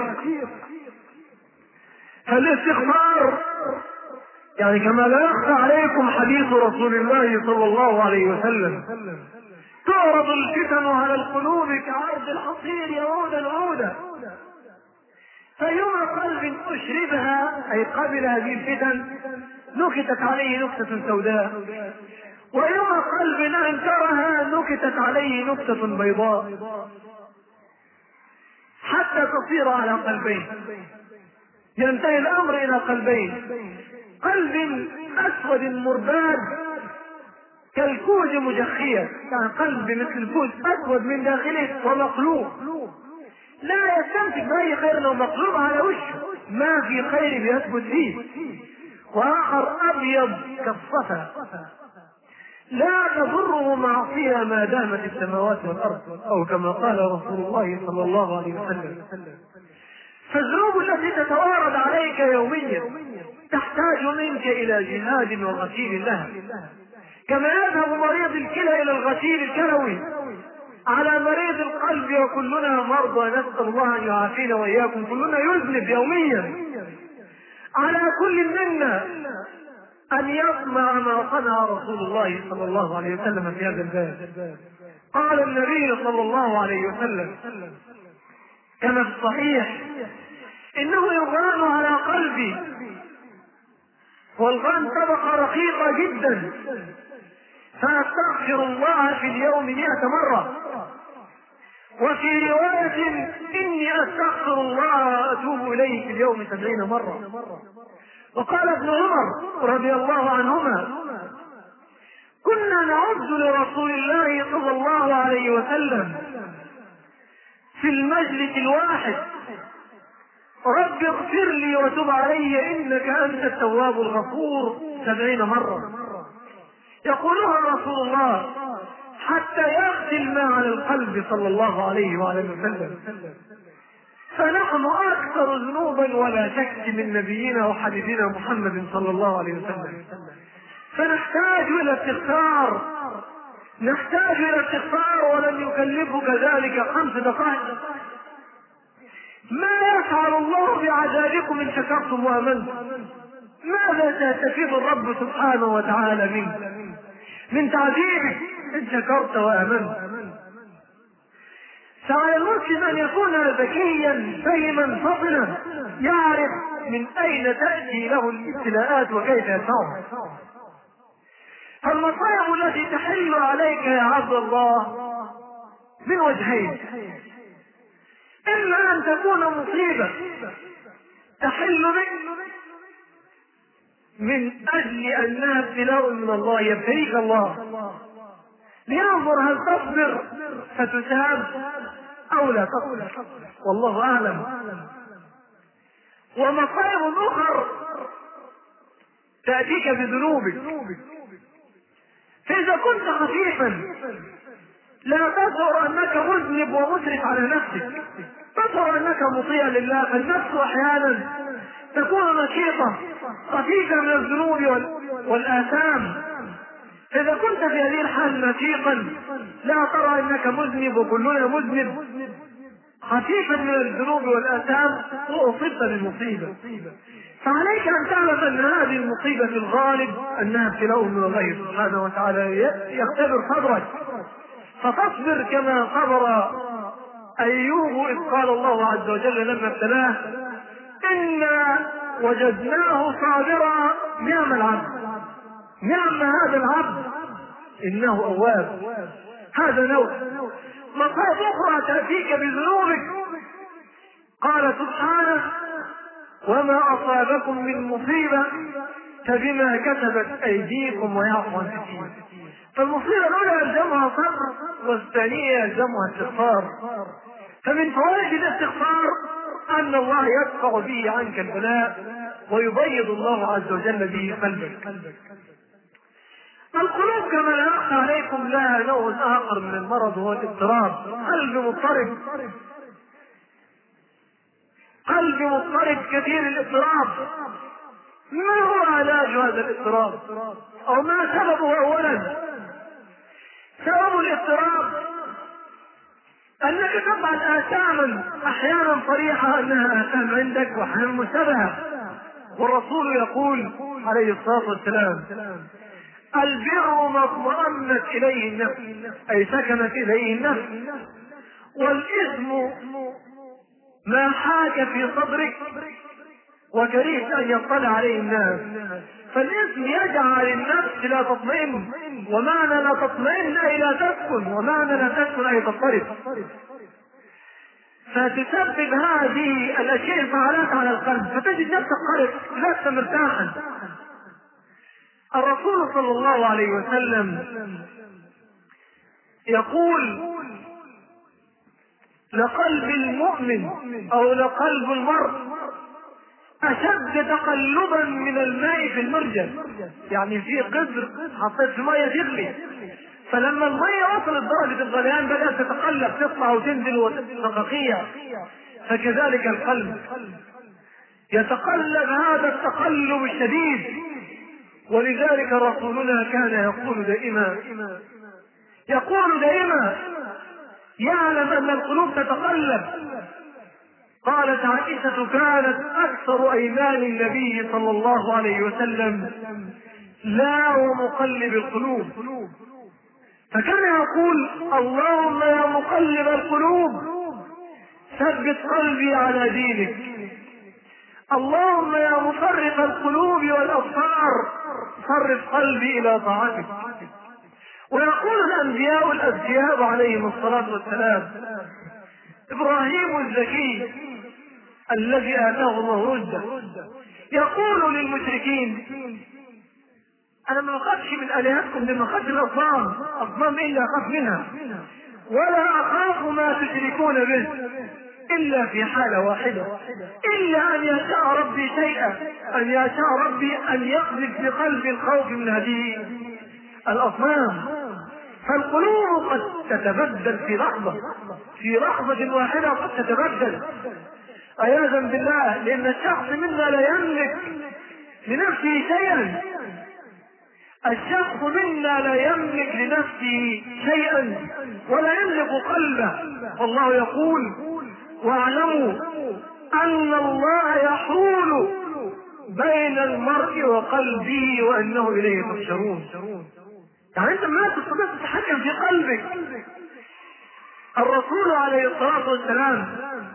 فالاستغفار يعني كما لا يخفى عليكم حديث رسول الله صلى الله عليه وسلم: تعرض الفتن على القلوب كعرض الحصير يعودا عودا، فيوم قلب أشربها أي قبل هذه الفتن نكتت عليه نكتة سوداء، ويوم قلب أنكرها نكتت عليه نكتة بيضاء، حتى تصير على قلبين، ينتهي الأمر إلى قلبين: قلب أسود مرباد كالكوز مجخية، يعني قلب مثل الكوز أسود من داخله ومقلوب، لا يستمسك بأي خير لو مقلوب على وشه، ما في خير بيثبت فيه. وآخر أبيض كالصفا لا تضره معصية ما دامت السماوات والأرض، أو كما قال رسول الله صلى الله عليه وسلم. فالذنوب التي تتوارد عليك يوميا تحتاج منك إلى جهاد وغسيل لها، كما يذهب مريض الكلى إلى الغسيل الكلوي على مريض القلب، وكلنا مرضى نسأل الله أن يعافينا وإياكم، كلنا يذنب يوميا. على كل منا أن يسمع ما صنع رسول الله صلى الله عليه وسلم في هذا الباب. قال النبي صلى الله عليه وسلم كما في الصحيح: إنه يغان على قلبي، والغان طبقة رقيقة جدا، فأستغفر الله في اليوم مئة مرة، وفي رواية إني أستغفر الله وأتوب إليه في اليوم سبعين مرة. وقال ابن عمر رضي الله عنهما: كنا نعد لرسول الله صلى الله عليه وسلم في المجلس الواحد: رب اغفر لي وتب علي إنك أنت التواب الغفور، سبعين مرة. يقولها رسول الله حتى يغسل ما على القلب صلى الله عليه وعلى وسلم. فنحن أكثر ذنوبا ولا شك من نبينا وحبيبنا محمد صلى الله عليه وسلم، فنحتاج إلى استغفار، نحتاج إلى استغفار، ولن يكلفك ذلك خمس دقائق. ما يفعل الله بعذابكم إن شكرتم وآمنتم؟ ماذا سيستفيد الرب سبحانه وتعالى منك من تعذيبك إن شكرت وآمنت؟ فعلى المسلم أن يكون ذكيا فهما فطنا، يعرف من أين تأتي له الابتلاءات وكيف يدفعها. فالمصائب التي تحل عليك يا عبد الله من وجهين: إما أن تكون مصيبة تحل بك من أجل أنها ابتلاء من الله، يبتليك الله لينظر هل تصبر فتثاب أو لا تصبر، والله أعلم. ومصائب أخرى تأتيك بذنوبك، فإذا كنت خفيفا لا تشعر أنك مذنب ومسرف على نفسك، تشعر أنك مطيع لله، فالنفس أحيانا تكون نشيطة خفيفة من الذنوب والآثام. إذا كنت في هذه الحال نشيطا لا ترى أنك مذنب وكلنا مذنب، خفيفا من الذنوب والآثام، وأصبت بالمصيبة، فعليك أن تعلم أن هذه المصيبة في الغالب أنها ابتلاء من الله سبحانه وتعالى يختبر صبرك، فتصبر كما صبر أيوب إذ قال الله عز وجل لما ابتلاه: إنا وجدناه صابرا نعم العبد، نعم هذا العبد إنه أواب. هذا نوع. مصائب أخرى تأتيك بذنوبك، قال سبحانه: وما أصابكم من مصيبة فبما كسبت أيديكم ويعفو عن كثير. فالمصيبة الأولى يلزمها صبر، والثانية يلزمها استغفار. فمن فوائد الاستغفار أن الله يدفع به عنك البلاء ويبيض الله عز وجل به قلبك. القلوب كما لا يخفى عليكم لها نوع آخر من المرض، هو الاضطراب. قلب مضطرب، قلب مضطرب كثير الاضطراب. ما هو علاج هذا الاضطراب؟ أو ما سببه؟ أولا سبب الاضطراب أنك تفعل آثاما أحيانا صريحة أنها آثام عندك وأحيانا مشتبهة، والرسول يقول عليه الصلاة والسلام: البر ما اطمأنت إليه النفس، أي سكنت إليه النفس، والإثم ما حاك في صدرك وكرهت أن يطلع عليه الناس. فالإثم يجعل النفس لا تطمئن، ومعنى لا تطمئن أي لا تسكن، ومعنى لا تسكن أي تضطرب، فتسبب هذه الأشياء انفعالات على القلب، فتجد نفسك قلق لست مرتاحا. الرسول صلى الله عليه وسلم يقول: لقلب المؤمن أو لقلب المرء أشد تقلبا من الماء في المرجل، يعني في قدر حطيت في مية تغلي، فلما المية وصلت درجة الغليان بدأت تتقلب، تطلع وتنزل وتتقيع. فكذلك القلب يتقلب هذا التقلب الشديد. ولذلك رسولنا كان يقول دائما يقول دائما يعلم أن القلوب تتقلب. قالت عائشة: كانت أكثر أيمان النبي صلى الله عليه وسلم لا ومقلب القلوب، فكان يقول: اللهم يا مقلب القلوب ثبت قلبي على دينك، اللهم يا مفرق القلوب والأبصار صرف قلبي إلى طاعتك. ويقول الأنبياء الأذكياء عليهم الصلاة والسلام: إبراهيم الذكي الذي آتاه الله رشده يقول للمشركين: أنا ما أخافش من آلهتكم، لما أخاف الأصنام، أصنام إلا أخاف منها، ولا أخاف ما تشركون به إلا في حالة واحدة، إلا أن يشاء ربي شيئا، أن يشاء ربي أن يقذف في قلبي الخوف من هذه الأصنام. فالقلوب قد تتبدل في لحظة، في لحظة واحدة قد تتبدل عياذا بالله، لأن الشخص منا لا يملك لنفسه شيئا، الشخص منا لا يملك لنفسه شيئا ولا يملك قلبه، والله يقول واعلموا أن الله يحول بين المرء وقلبه وأنه إليه تحشرون. يعني أنت ما تستطيع تتحكم في قلبك. الرسول عليه الصلاة والسلام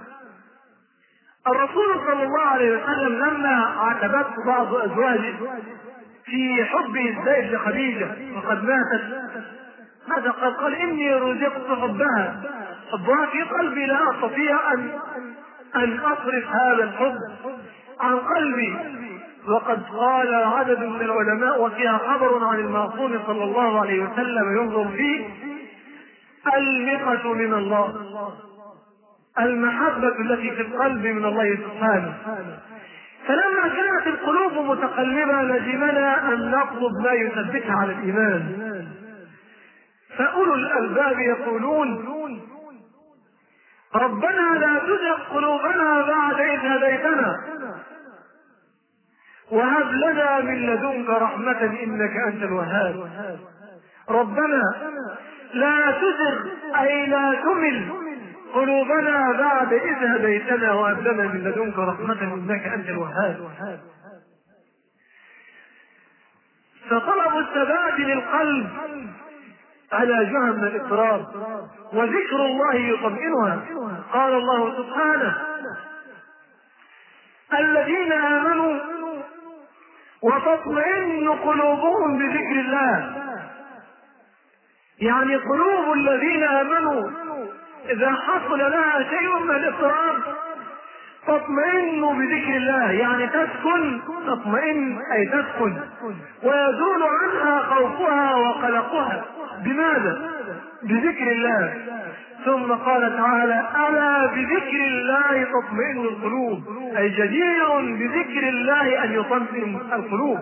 الرسول صلى الله عليه وسلم لما عاتبته بعض أزواجه في حبه الزائد لخديجة وقد ماتت، ماذا قال؟ قال إني رزقت حبها، حبها في قلبي لا أستطيع أن أن أصرف هذا الحب عن قلبي. وقد قال عدد من العلماء وفيها خبر عن المعصوم صلى الله عليه وسلم ينظر فيه: المحبة من الله، المحبة التي في القلب من الله سبحانه. فلما كانت القلوب متقلبة لزمنا أن نطلب ما يثبتها على الإيمان. فأولو الألباب يقولون: ربنا لا تزغ قلوبنا بعد إذ هديتنا وهب لنا من لدنك رحمة إنك أنت الوهاب. ربنا لا تزغ أي لا تمل قلوبنا بعد إذ هديتنا وهب لنا من لدنك رحمة إنك أنت الوهاب. فطلب الثبات للقلب على جهة من الاضطراب، وذكر الله يطمئنها. قال الله سبحانه: الذين آمنوا وتطمئن قلوبهم بذكر الله. يعني قلوب الذين آمنوا إذا حصل لها شيء من الاضطراب تطمئن بذكر الله، يعني تسكن، تطمئن أي تسكن، ويزول عنها خوفها وقلقها. بماذا؟ بذكر الله. ثم قال تعالى: ألا بذكر الله تطمئن القلوب، أي جدير بذكر الله أن يطمئن القلوب.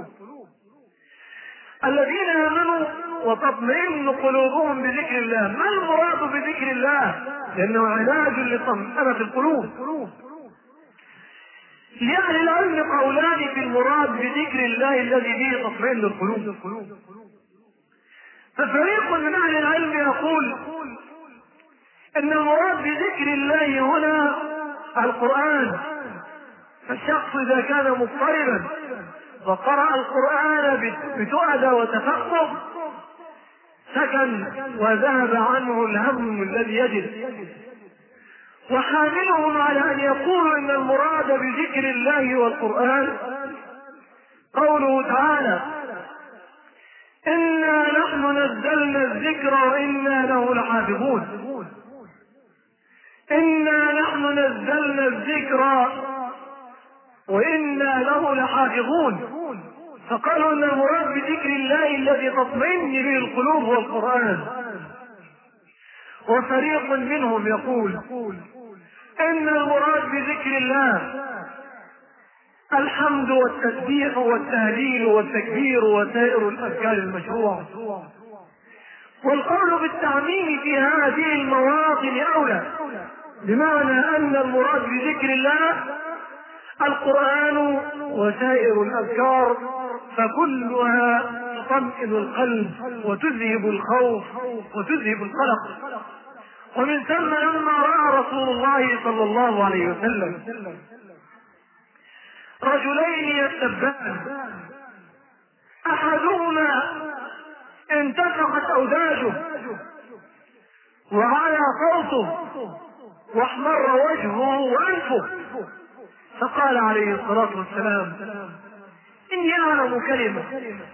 الذين آمنوا وتطمئن قلوبهم بذكر الله. ما المراد بذكر الله؟ لأنه علاج لطمأنة القلوب. لأهل العلم قولان في المراد بذكر الله الذي به تطمئن القلوب. ففريق من أهل العلم يقول أن المراد بذكر الله هنا القرآن. فالشخص إذا كان مضطربا وقرأ القرآن بتؤدى وتفقه سكن وذهب عنه الهم الذي يجد. وحاملهم على أن يقولوا إن المراد بذكر الله والقرآن قوله تعالى: إنا نحن نزلنا الذكر وإنا له لحافظون. إنا نحن نزلنا الذكر وإنا له لحافظون. فقالوا إن المراد بذكر الله الذي تطمئن به القلوب والقرآن. وفريق منهم يقول إن المراد بذكر الله الحمد والتسبيح والتهليل والتكبير وسائر الأذكار المشروعة. والقول بالتعميم في هذه المواطن أولى، بمعنى أن المراد بذكر الله القرآن وسائر الأذكار، فكلها تطمئن القلب وتذهب الخوف وتذهب القلق. ومن ثم لما رأى رسول الله صلى الله عليه وسلم رجلين يستبان، أحدهما انتفخت أوداجه وعلى صوته واحمر وجهه وأنفه، فقال عليه الصلاة والسلام: إني أعلم كلمة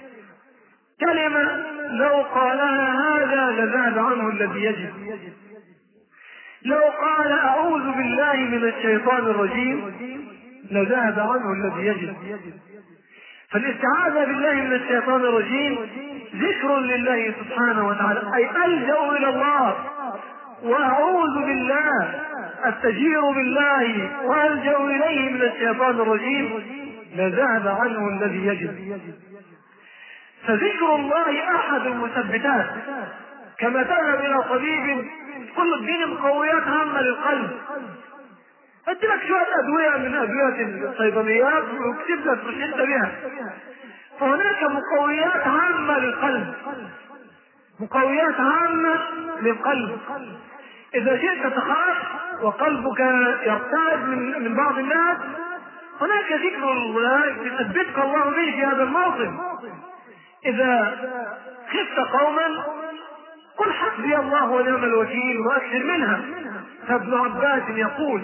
كلمة لو قالها هذا لذهب عنه الذي يجب. لو قال أعوذ بالله من الشيطان الرجيم لذهب عنه الذي يجب. فالاستعاذة بالله من الشيطان الرجيم ذكر لله سبحانه وتعالى، أي ألجأ إلى الله وأعوذ بالله، أستجير بالله وألجأ إليه من الشيطان الرجيم لذهب عنه الذي يجب. فذكر الله أحد المثبتات كما تذهب الى طبيب كل اديني مقويات هامه للقلب، ادي لك شويه ادويه من ادويه الصيدليات ويكتب لك روشته بها. فهناك مقويات هامه للقلب، مقويات هامه للقلب. اذا شئت تخاف وقلبك يرتعد من من بعض الناس، هناك ذكر الله يثبتك الله به في هذا الموطن. اذا خفت قوما قل حسبي الله ونعم الوكيل واكثر منها. فابن عباس يقول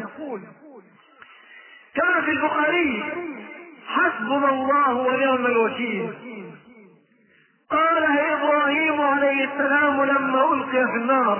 كما في البخاري حسبنا الله ونعم الوكيل. قالها ابراهيم عليه السلام لما القي في النار،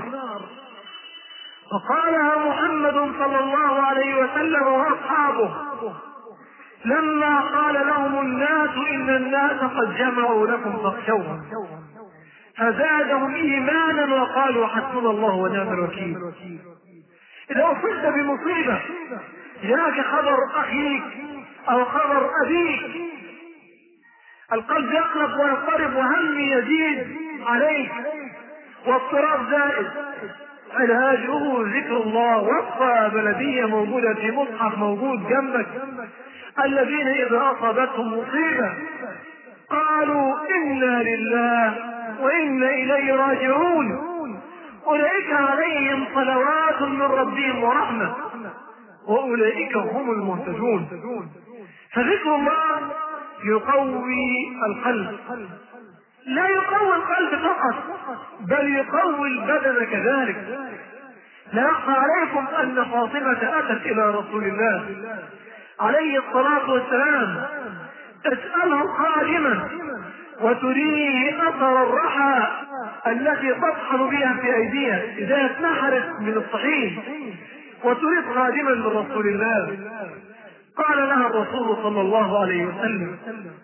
وقالها محمد صلى الله عليه وسلم واصحابه لما قال لهم الناس ان الناس قد جمعوا لكم فاخشوهم فزادهم ايمانا وقالوا حسبنا الله ونعم الوكيل. اذا اصبت بمصيبه جاءك خبر اخيك او خبر ابيك، القلب يقلق ويضطرب وهم يزيد عليك واضطراب زائد، علاجه ذكر الله. وقفة بلدية موجودة في مصحف موجود جنبك، الذين إذا أصابتهم مصيبة قالوا إنا لله وإنا إليه راجعون أولئك عليهم صلوات من ربهم ورحمة وأولئك هم المهتدون. فذكر الله يقوي القلب، لا يقوي القلب فقط بل يقوي البدن كذلك. لا يخفى عليكم أن فاطمة أتت إلى رسول الله عليه الصلاة والسلام تسأله خادما وتريه أثر الرحى التي تطحن بها في أيديها إذا اتنحرت من الصحيح، وتريد خادما من رسول الله. قال لها الرسول صلى الله عليه وسلم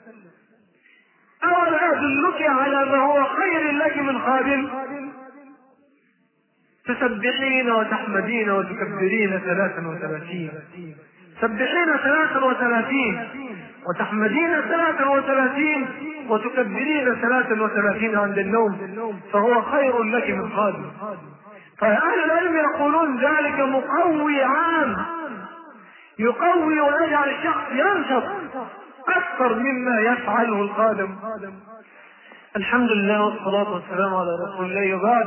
أولا أدلك على ما هو خير لك من خادم؟ تسبحين وتحمدين وتكبرين ثلاثا وثلاثين، سبحين ثلاثا وثلاثين وتحمدين ثلاثا وثلاثين وتكبرين ثلاثا وثلاثين عند النوم، فهو خير لك من خادم. فأهل العلم يقولون ذلك مقوي عام يقوي ويجعل الشخص ينشط أكثر مما يفعله الخادم. الحمد لله والصلاة والسلام على رسول الله. وبعد،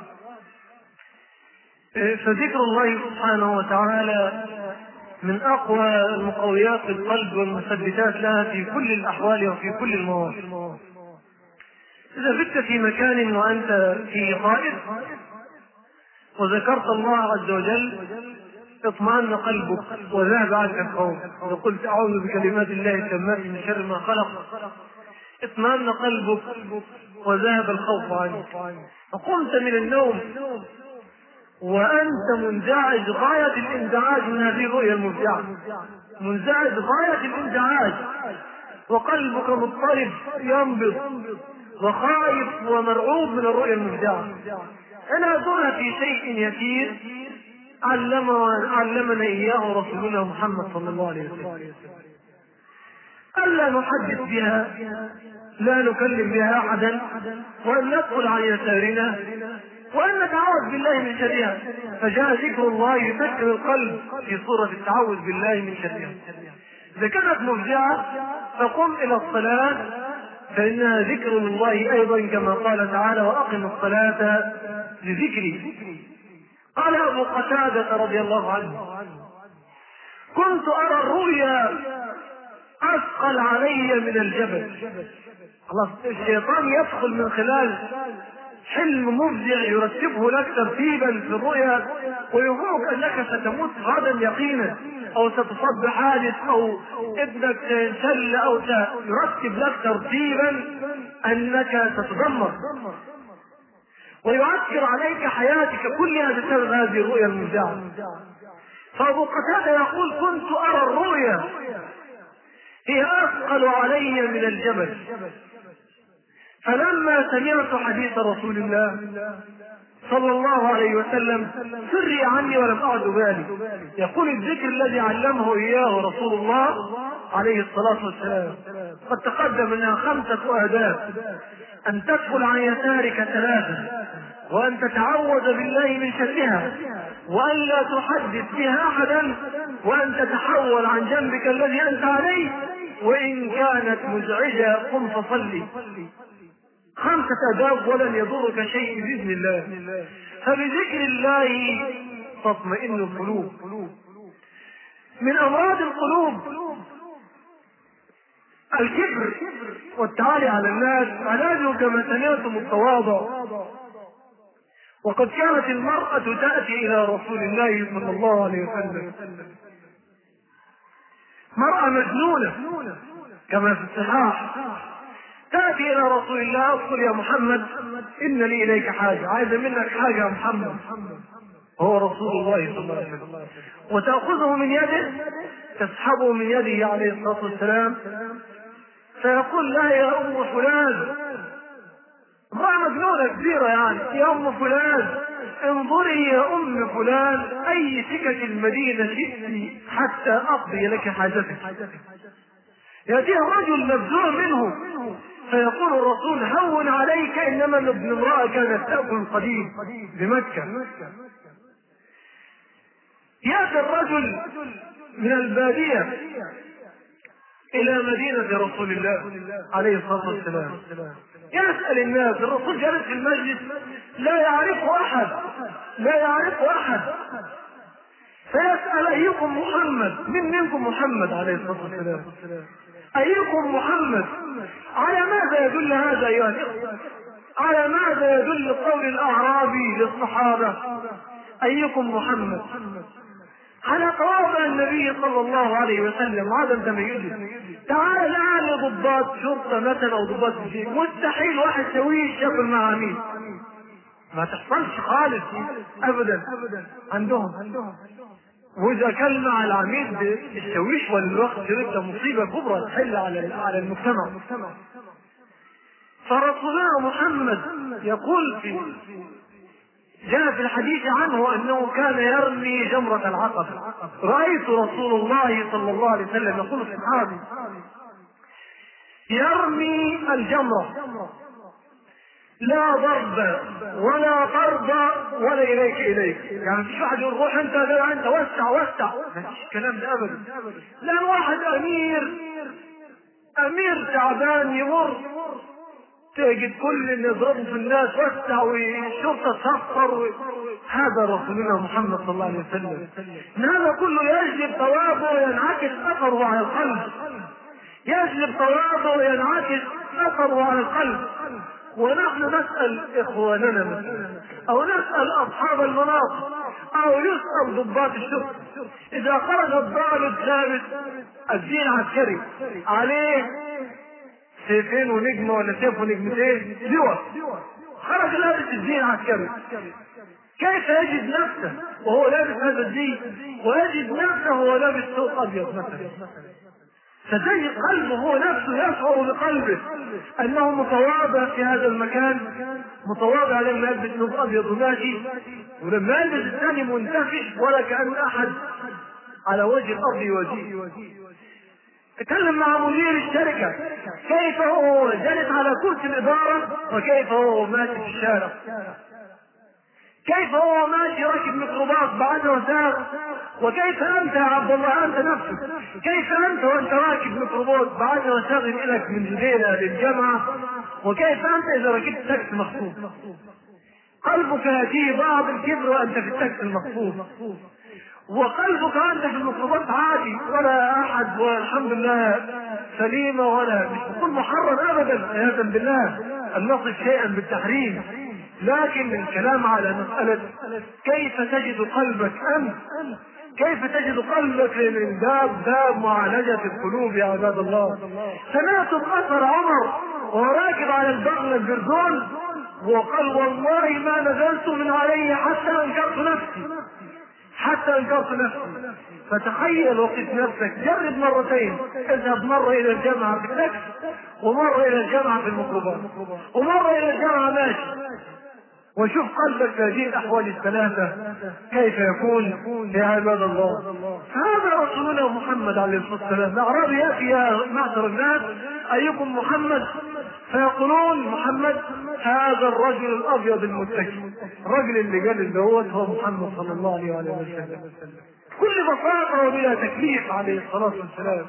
فذكر الله سبحانه وتعالى من أقوى المقويات للقلب والمثبتات لها في كل الأحوال وفي كل المواقف. إذا بت في مكان وأنت في خائف وذكرت الله عز وجل اطمأن قلبك وذهب عنك الخوف. إذا قلت أعوذ بكلمات الله التامات من شر ما خلق اطمأن قلبك وذهب الخوف عنك. فقمت من النوم وأنت منزعج غاية الانزعاج من هذه الرؤيا المفزعة، منزعج غاية الانزعاج وقلبك مضطرب ينبض وخائف ومرعوب من الرؤيا المفزعة. أنا أدرها في شيء يسير علمنا إياه رسولنا محمد صلى الله عليه وسلم، ألا نحدث بها، لا نكلم بها أحدا، وأن ندخل عن يسارنا، وأن نتعوذ بالله من شرها. فجاء ذكر الله يسكن القلب في صورة التعوذ بالله من شرها. إذا كانت مفزعة فقم إلى الصلاة فإنها ذكر الله أيضا، كما قال تعالى وأقم الصلاة لذكري. قال أبو قتادة رضي الله عنه كنت أرى الرؤيا أثقل علي من الجبل. خلاص الشيطان يدخل من خلال حلم مفزع يرتبه لك ترتيبا في الرؤيا ويظنك أنك ستموت غدا يقينا، أو ستصاب بحادث، أو ابنك سينشل، أو يرتب لك ترتيبا أنك ستدمر ويؤثر عليك حياتك كلها بسبب هذه الرؤيا المفزعة. فأبو قتادة يقول كنت أرى الرؤيا هي أثقل علي من الجبل. فلما سمعت حديث رسول الله صلى الله عليه وسلم سري عني ولم أعد بالي. يقول الذكر الذي علمه إياه رسول الله عليه الصلاة والسلام قد تقدم منها خمسة آداب: أن تدخل عن يسارك ثلاثة، وأن تتعوذ بالله من شرها، وأن لا تحدث بها أحدا، وأن تتحول عن جنبك الذي أنت عليه، وإن كانت مزعجة قم فصلي. خمسة آداب ولن يضرك شيء بإذن الله. فبذكر الله تطمئن القلوب. من أمراض القلوب الكبر والتعالي على الناس، علاجه كما سمعتم التواضع. وقد كانت المرأة تأتي إلى رسول الله صلى الله عليه وسلم، مرأة مجنونة كما في الصحاح، تأتي إلى رسول الله: أدخل يا محمد، إن لي إليك حاجة، عايزة منك حاجة يا محمد. هو رسول الله صلى الله عليه وسلم، وتأخذه من يده، تسحبه من يده عليه الصلاة والسلام، فيقول لها: يا أم فلان، امرأة مجنونة كبيرة يعني، يا أم فلان انظري يا أم فلان أي سكك المدينة شئت حتى أقضي لك حاجتك. يأتيه رجل مفزوع منه فيقول الرسول: هون عليك، إنما ابن امرأة كانت تأكل قديم بمكة. يأتي الرجل من البادية إلى مدينة رسول الله عليه الصلاة والسلام، يسأل الناس. الرسول جالس في المسجد لا يعرف أحد، لا يعرف أحد، فيسأل: أيكم محمد؟ من منكم محمد عليه الصلاة والسلام؟ أيكم محمد؟ على ماذا يدل هذا أيها الإخوة؟ على ماذا يدل قول الأعرابي للصحابة: أيكم محمد؟ على تواضع النبي صلى الله عليه وسلم وعدم تميزه. تعال الآن ضباط شرطة مثلا أو ضباط الجيش، مستحيل واحد سويش ياكل مع عميل، ما تحصلش خالص أبدا عندهم. وإذا كان مع العميل الشويش والوقت تبقى مصيبة كبرى تحل على على المجتمع. فرسولنا محمد يقول في جاء في الحديث عنه أنه كان يرمي جمرة العقبة. رأيت رسول الله صلى الله عليه وسلم يقول الصحابي: يرمي الجمرة، لا ضرب ولا طرد ولا إليك إليك، يعني مش واحد يقول روح أنت لا أنت وسع وسع، مفيش الكلام ده أبدا. لأن واحد أمير أمير تعبان يمر تجد كل اللي يضربه في الناس وسع والشرطة تصفر. هذا رسولنا محمد صلى الله عليه وسلم، إن هذا كله يجلب تواضع وينعكس أثره على القلب، يجلب تواضع وينعكس أثره على القلب. ونحن نسأل إخواننا مثلا، أو نسأل أصحاب المناصب، أو يسأل ضباط الشرطة: إذا خرج الضابط ثابت الدين عسكري عليه سيفين ونجمة ولا سيف ونجمتين لواء، خرج لابس الدين عسكري، كيف يجد نفسه وهو لابس هذا الدين، ويجد نفسه وهو لابس ثوب أبيض مثلا؟ فتجد قلبه هو نفسه يشعر بقلبه أنه متواضع في هذا المكان، متواضع لما يلبس ثوب أبيض وماشي، ولما يلبس الثاني منتفش ولا كأن أحد على وجه الأرض يواجهه. تكلم مع مدير الشركة كيف هو جالس على كرسي الإدارة وكيف هو ماشي في الشارع، كيف هو ماشي راكب ميكروباص بعد وساق، وكيف أنت يا عبد الله أنت نفسك، كيف أنت وأنت راكب ميكروباص بعد وساق إليك من جديدة للجامعة، وكيف أنت إذا ركبت تاكسي مخصوص. قلبك يأتيه بعض الكبر وأنت في التاكسي المخصوص، وقلبك أنت في الميكروباص عادي ولا أحد والحمد لله سليمة، ولا مش بتكون محرم أبدا عياذا بالله أن نصف شيئا بالتحريم، لكن الكلام على مسألة كيف تجد قلبك أنت، كيف تجد قلبك من باب باب معالجة القلوب يا عباد الله. سمعتم أثر عمر وهو راكب على البغل الجرذون وقال: والله ما نزلت من علي حتى أنكرت نفسي، حتى انكرت نفسي. فتخيل وقت نفسك، جرب مرتين، اذهب مرة الى الجامعة في التاكسي، ومرة الى الجامعة في الميكروباص، ومرة الى الجامعة ماشي، وشوف قلبك في هذه الاحوال الثلاثة كيف يكون يا عباد الله. هذا رسولنا محمد عليه الصلاة والسلام. الاعرابي ياتي: يا معشر الناس ايكم محمد؟ فيقولون محمد، هذا الرجل الابيض المتكئ، الرجل اللي قال اللي هو هو محمد صلى الله عليه وسلم، كل بساطه وبلا تكليف عليه الصلاه والسلام.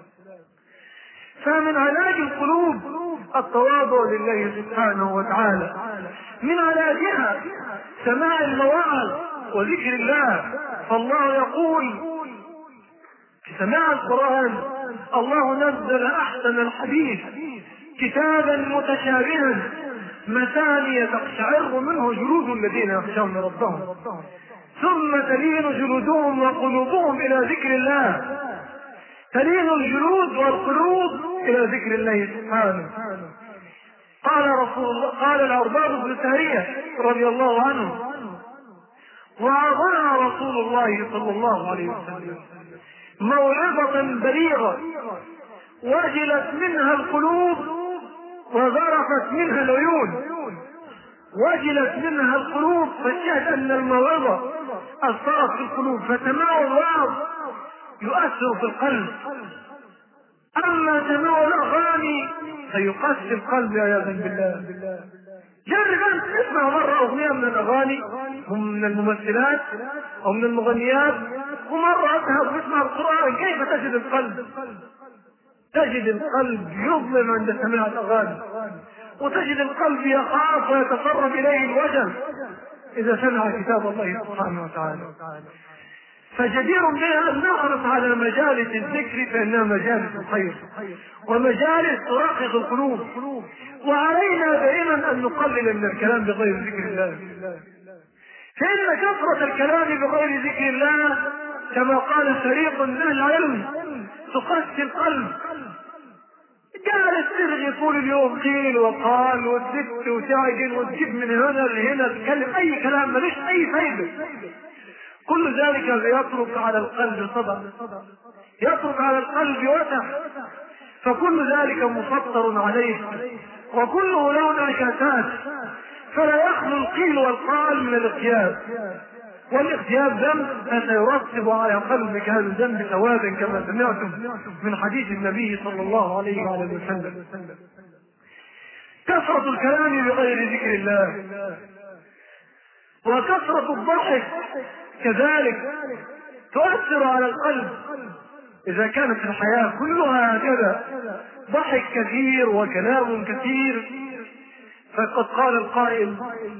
فمن علاج القلوب التواضع لله سبحانه وتعالى، من علاجها سماع المواعظ وذكر الله. فالله يقول في سماع القرآن: الله نزل أحسن الحديث كتابا متشابها مثانية تقشعر منه جلود الذين يخشون ربهم ثم تلين جلودهم وقلوبهم إلى ذكر الله. تلين الجلود والقلوب إلى ذكر الله سبحانه. قال رسول الله، قال العرباض بن سارية رضي الله عنه: وعظنا رسول الله صلى الله عليه وسلم موعظة بليغة وجلت منها القلوب وذرفت منها العيون. وجلت منها القلوب، فالشاهد أن الموعظة أثرت في القلوب، فسماع الوعظ يؤثر في القلب. أما سماع الأغاني فيقسي القلب عياذا بالله. جرب أن تسمع مرة أغنية من الأغاني ومن الممثلات أو من المغنيات، ومرة أذهب واسمع القرآن، كيف تجد القلب؟ تجد القلب يظلم عند سماع الأغاني، وتجد القلب يخاف ويتقرب إليه الوجل إذا سمع كتاب الله سبحانه وتعالى. فجدير بنا أن نحرص على مجالس الذكر، فإنها مجالس الخير ومجالس ترقق القلوب، وعلينا دائما أن نقلل من الكلام بغير ذكر الله، فإن كثرة الكلام بغير ذكر الله كما قال فريق من العلم تقسي القلب. جالس ترغي طول اليوم قيل وقال وتزت وتعجن وتجيب من هنا لهنا، تتكلم أي كلام ملوش أي فايدة. كل ذلك يترك على القلب صدى، يترك على القلب وسع، فكل ذلك مسطر عليه وكله له انعكاسات، فلا يخلو القيل والقال من الاغتياب. والاغتياب ذنب فسيرتب على قلبك هذا الذنب ثوابا كما سمعتم من حديث النبي صلى الله عليه وآله وسلم. كثرة الكلام بغير ذكر الله وكثرة الضحك كذلك تؤثر على القلب. إذا كانت الحياة كلها هكذا ضحك كثير وكلام كثير، فقد قال القائل: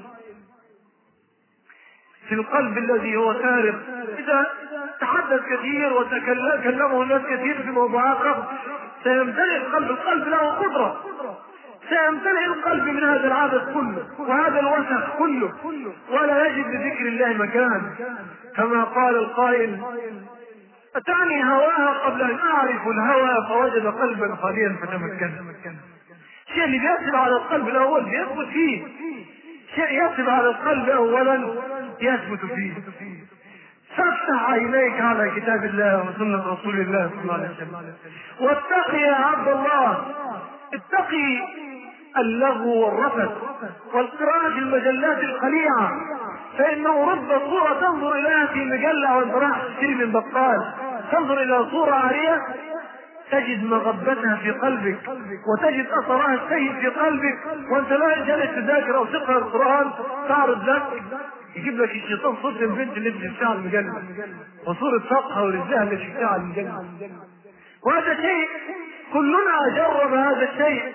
في القلب الذي هو فارغ إذا تحدث كثير وتكلمه الناس كثير في موضوعات خاصة سيمتلئ القلب. القلب له قدرة، سيمتلئ القلب من هذا العبث كله وهذا الوسخ كله، ولا يجد لذكر الله مكان. كما قال القائل: أتعني هواها قبل أن أعرف الهوى فوجد قلبا خاليا فتمكن. الشيء اللي بيصل على القلب الأول بيثبت فيه، شيء يصل على القلب أولا يثبت فيه. فافتح عينيك على كتاب الله وسنة رسول الله صلى الله عليه وسلم، واتقي يا عبد الله، اتقي اللغو والرفث والقراءة في المجلات الخليعة، فإنه رب صورة تنظر إليها في مجلة وانت راح تشتري من بقال، تنظر إلى صورة عارية تجد مغبتها في قلبك وتجد أثرها السيء في قلبك، وانت لا جالس تذاكر أو تقرأ القرآن تعرض لك يجيب لك الشيطان صورة البنت اللي بتشتغل على المجلة وصورة ساقها ورجلها اللي بتشتغل على المجلة. وهذا شيء كلنا جرب هذا الشيء،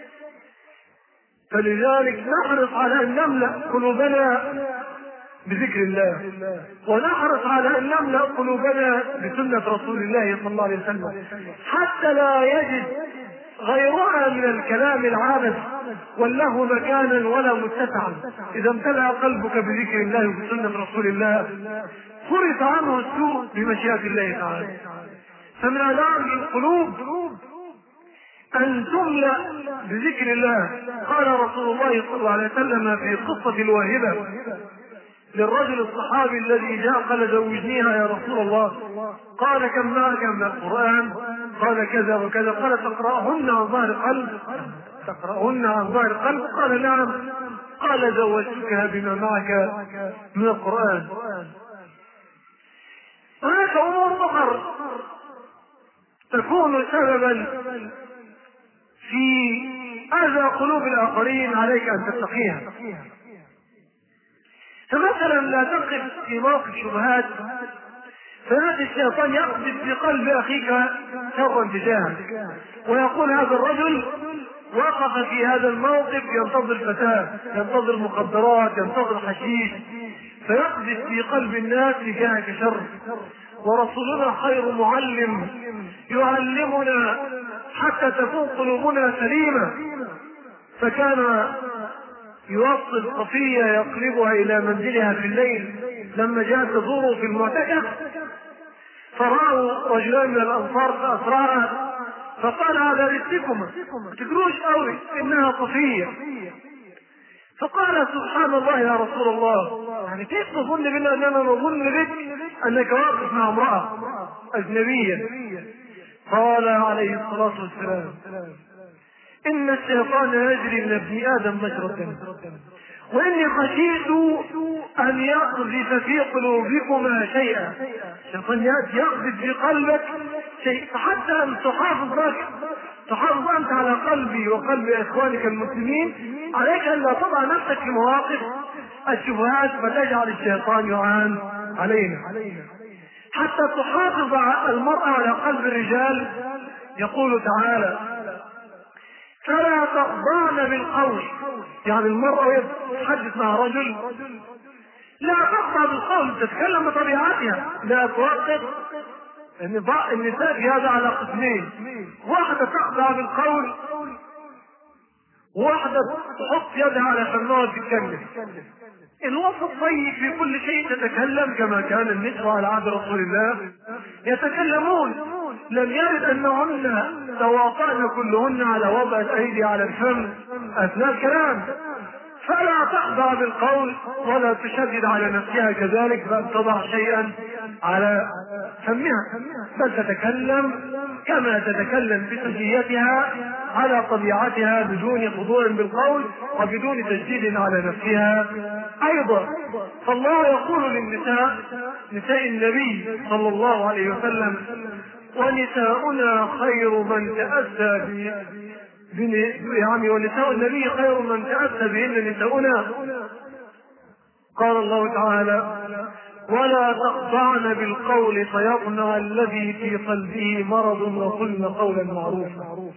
فلذلك نحرص على أن نملأ قلوبنا بذكر الله، ونحرص على أن نملأ قلوبنا بسنة رسول الله صلى الله عليه وسلم، حتى لا يجد غيرها من الكلام العابث والله مكانا ولا متسعا. إذا امتلأ قلبك بذكر الله وبسنة رسول الله صرف عنه السوء بمشيئة الله تعالى. فمن علاج القلوب أن تملأ بذكر الله. قال رسول الله صلى الله عليه وسلم في قصة الواهبة للرجل الصحابي الذي جاء قال: زوجنيها يا رسول الله. قال: كم معك من القرآن؟ قال: كذا وكذا. قال: تقرأهن عن ظهر قلب؟ تقرأهن عن ظهر قلب؟ قال: نعم. قال: زوجتكها بما معك من القرآن. هناك أمور أخرى تكون سببا في أذى قلوب الآخرين عليك أن تتقيها. فمثلا لا تقف في موقف شبهات فيأتي الشيطان يقذف في قلب أخيك شرا تجاهك ويقول هذا الرجل وقف في هذا الموقف ينتظر فتاة، ينتظر مخدرات، ينتظر حشيش، فيقذف في قلب الناس تجاهك شر. ورسولنا خير معلم يعلمنا حتى تكون قلوبنا سليمة، فكان يوصل صفية يقلبها إلى منزلها في الليل لما جاءت تزوره في المعتكف، فرأوا رجلان من الأنصار فأسرعها فقال هذا رزقكما ما تقروش قوي إنها صفية. فقال سبحان الله يا رسول الله، يعني كيف تظن بنا أننا نظن بك أنك واقف مع امرأة أجنبية؟ قال عليه الصلاة والسلام إن الشيطان يجري من ابن آدم مجرى الدم وإني خشيت أن يقذف في قلوبكما شيئا. الشيطان يأتي يقذف في قلبك شيء، فحتى أن تحافظ لك تحافظ أنت على قلبي وقلب إخوانك المسلمين عليك أن لا تضع نفسك في مواقف الشبهات فتجعل الشيطان يعان علينا. حتى تحافظ المرأة على قلب الرجال يقول تعالى فلا تخضعن بالقول، يعني المرأة تحدث مع رجل لا تخضع بالقول، تتكلم بطبيعتها، لا توقف. النساء في هذا على قسمين، واحدة تخضع بالقول وواحدة تحط يدها على فمها وتتكلم. الوسط طيب في كل شيء تتكلم كما كان النسوة على عهد رسول الله يتكلمون، لم يرد انهن تواطأن كلهن على وضع الايدي على الفم اثناء الكلام. فلا تخضع بالقول ولا تشدد على نفسها كذلك بل تضع شيئا على فمها، بل تتكلم كما تتكلم بسجيتها على طبيعتها بدون خضوع بالقول وبدون تشديد على نفسها. ايضا فالله يقول للنساء نساء النبي صلى الله عليه وسلم ونساؤنا خير من تأسى يعني ونساء النبي خير من تأسى بهن نساؤنا. قال الله تعالى ولا تخضعن بالقول فيطمع الذي في قلبه مرض وقلن قولا معروفا.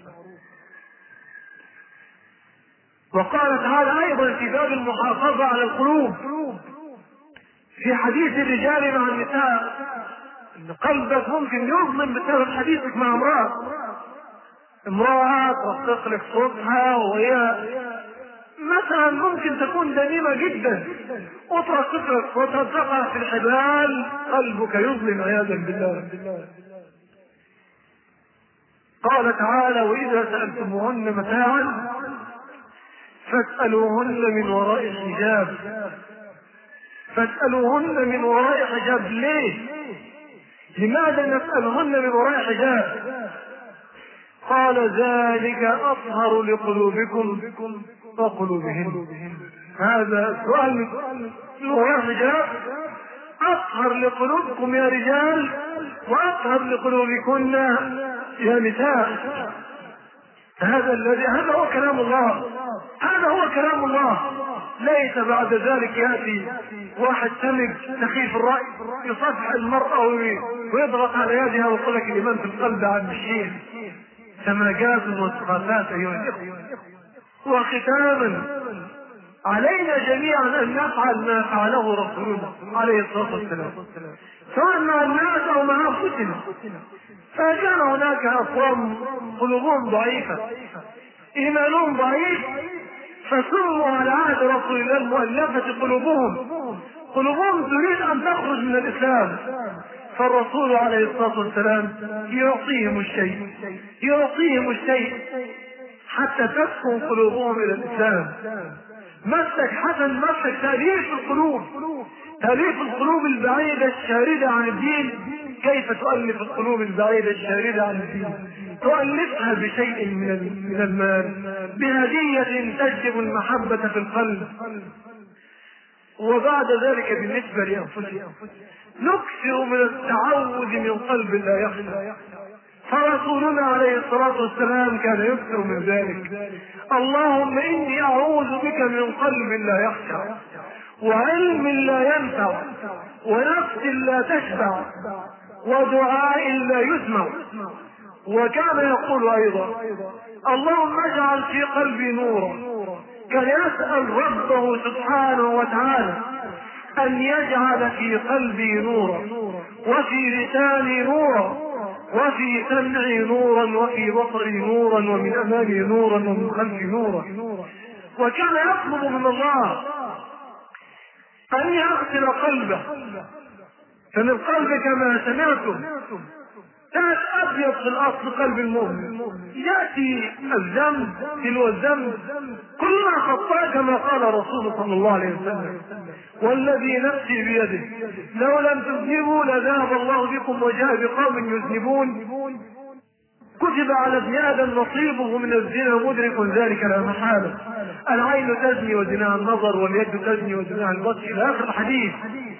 وقال تعالى ايضا في باب المحافظة على القلوب في حديث الرجال مع النساء ان قلبك ممكن يظلم بسبب حديثك مع امرأة امرأة تصدق لك صوتها وهي مثلا ممكن تكون دميمة جدا وتصدق لك صوتها تقع في الحبال قلبك يظلم عياذا بالله. قال تعالى وإذا سألتموهن متاعا فاسألوهن من وراء حجاب. فاسألوهن من وراء حجاب ليه؟ لماذا نسألهن من وراء حجاب؟ قال ذلك أطهر لقلوبكم وقلوبهم. هذا سؤال من وراء حجاب أطهر لقلوبكم يا رجال وأطهر لقلوبكن يا نساء. هذا الذي هذا هو كلام الله، هذا هو كلام الله. ليس بعد ذلك يأتي واحد سمج سخيف الرأي يصفح المرأة ويضغط على يدها ويقول لك الإيمان في القلب عن الشيء. سماجات وسخافات أيها الإخوة. وختاما علينا جميعا أن نفعل ما فعله رسولنا عليه الصلاة والسلام سواء مع الناس أو مع أنفسنا. فكان هناك أقوام قلوبهم ضعيفة إيمانهم ضعيف فسموا على عهد رسول الله المؤلفة قلوبهم قلوبهم تريد أن تخرج من الإسلام، فالرسول عليه الصلاة والسلام يعطيهم الشيء يعطيهم الشيء حتى تسكن قلوبهم إلى الإسلام. مسك حسن مسك تأليف القلوب تأليف القلوب البعيدة الشاردة عن الدين. كيف تؤلف القلوب البعيدة الشاردة عن الدين؟ تؤلفها بشيء من المال بهدية تجلب المحبة في القلب. وبعد ذلك بالنسبة لأنفسنا نكثر من التعوذ من قلب لا يخشى. فرسولنا عليه الصلاة والسلام كان يكثر من ذلك: اللهم إني أعوذ بك من قلب لا يخشع، وعلم لا ينفع، ونفس لا تشبع، ودعاء لا يسمع. وكان يقول أيضا: اللهم اجعل في قلبي نورا. كان يسأل ربه سبحانه وتعالى أن يجعل في قلبي نورا، وفي لساني نورا، وفي سمعي نورا، وفي بصري نورا، ومن أمامي نورا، ومن خلفي نورا. وكان يطلب من الله أن يغسل قلبه، فمن القلب كما سمعتم كانت أبيض في الأصل قلب المؤمن، يأتي الذنب تلو الذنب كلما خطأ كما قال رسول صلى الله عليه وسلم: والذي نفسي بيده لو لم تذنبوا لذهب الله بكم وجاء بقوم يذنبون. كتب على ابن آدم نصيبه من الزنا مدرك ذلك لا محالة. العين تزني وزناها النظر، واليد تزني وزناها البطش، إلى آخر الحديث.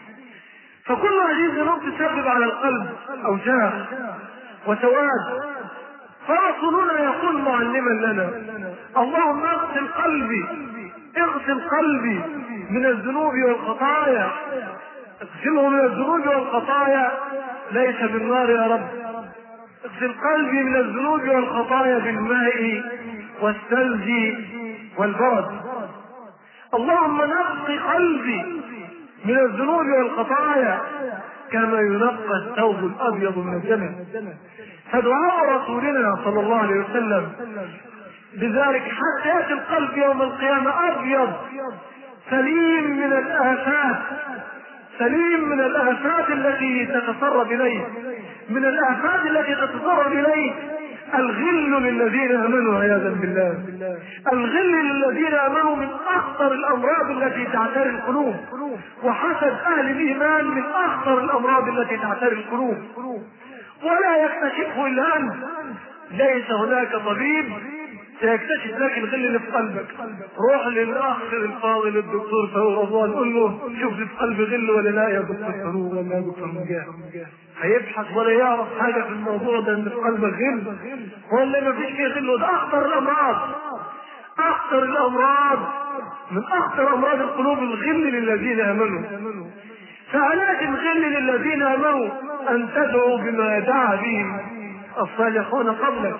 فكل هذه الذنوب تسبب على القلب أوجاع وسواد. فرسولنا يقول معلما لنا: اللهم اغسل قلبي، اغسل قلبي من الذنوب والخطايا. اغسله من الذنوب والخطايا ليس بالنار يا رب، اغسل قلبي من الذنوب والخطايا بالماء والثلج والبرد. اللهم نقي قلبي من الذنوب والخطايا كما ينقى الثوب الابيض من الدم. فدعاء رسولنا صلى الله عليه وسلم بذلك حتى ياتي القلب يوم القيامه ابيض سليم من الافات، سليم من الافات التي تتسرب اليه، من الافات التي تتسرب اليه الغل للذين امنوا عياذا بالله. الغل للذين امنوا من اخطر الامراض التي تعتري القلوب، وحسد اهل الايمان من اخطر الامراض التي تعتري القلوب، ولا يكتشفه الا انت. ليس هناك طبيب سيكتشف لك الغل اللي في قلبك. روح للاخ الفاضل الدكتور فاروق رضوان، قل له شوف في قلبي غل ولا لا يا دكتور فاروق ولا يا دكتور مجاهد. هيبحث ولا يعرف حاجه في الموضوع ده، ان في قلبك غل ولا ما فيش فيه غل. وده اخطر الامراض، اخطر الامراض، من اخطر امراض القلوب الغل للذين امنوا. فعلاج الغل للذين امنوا ان تدعوا بما دعا به الصالحون قبلك،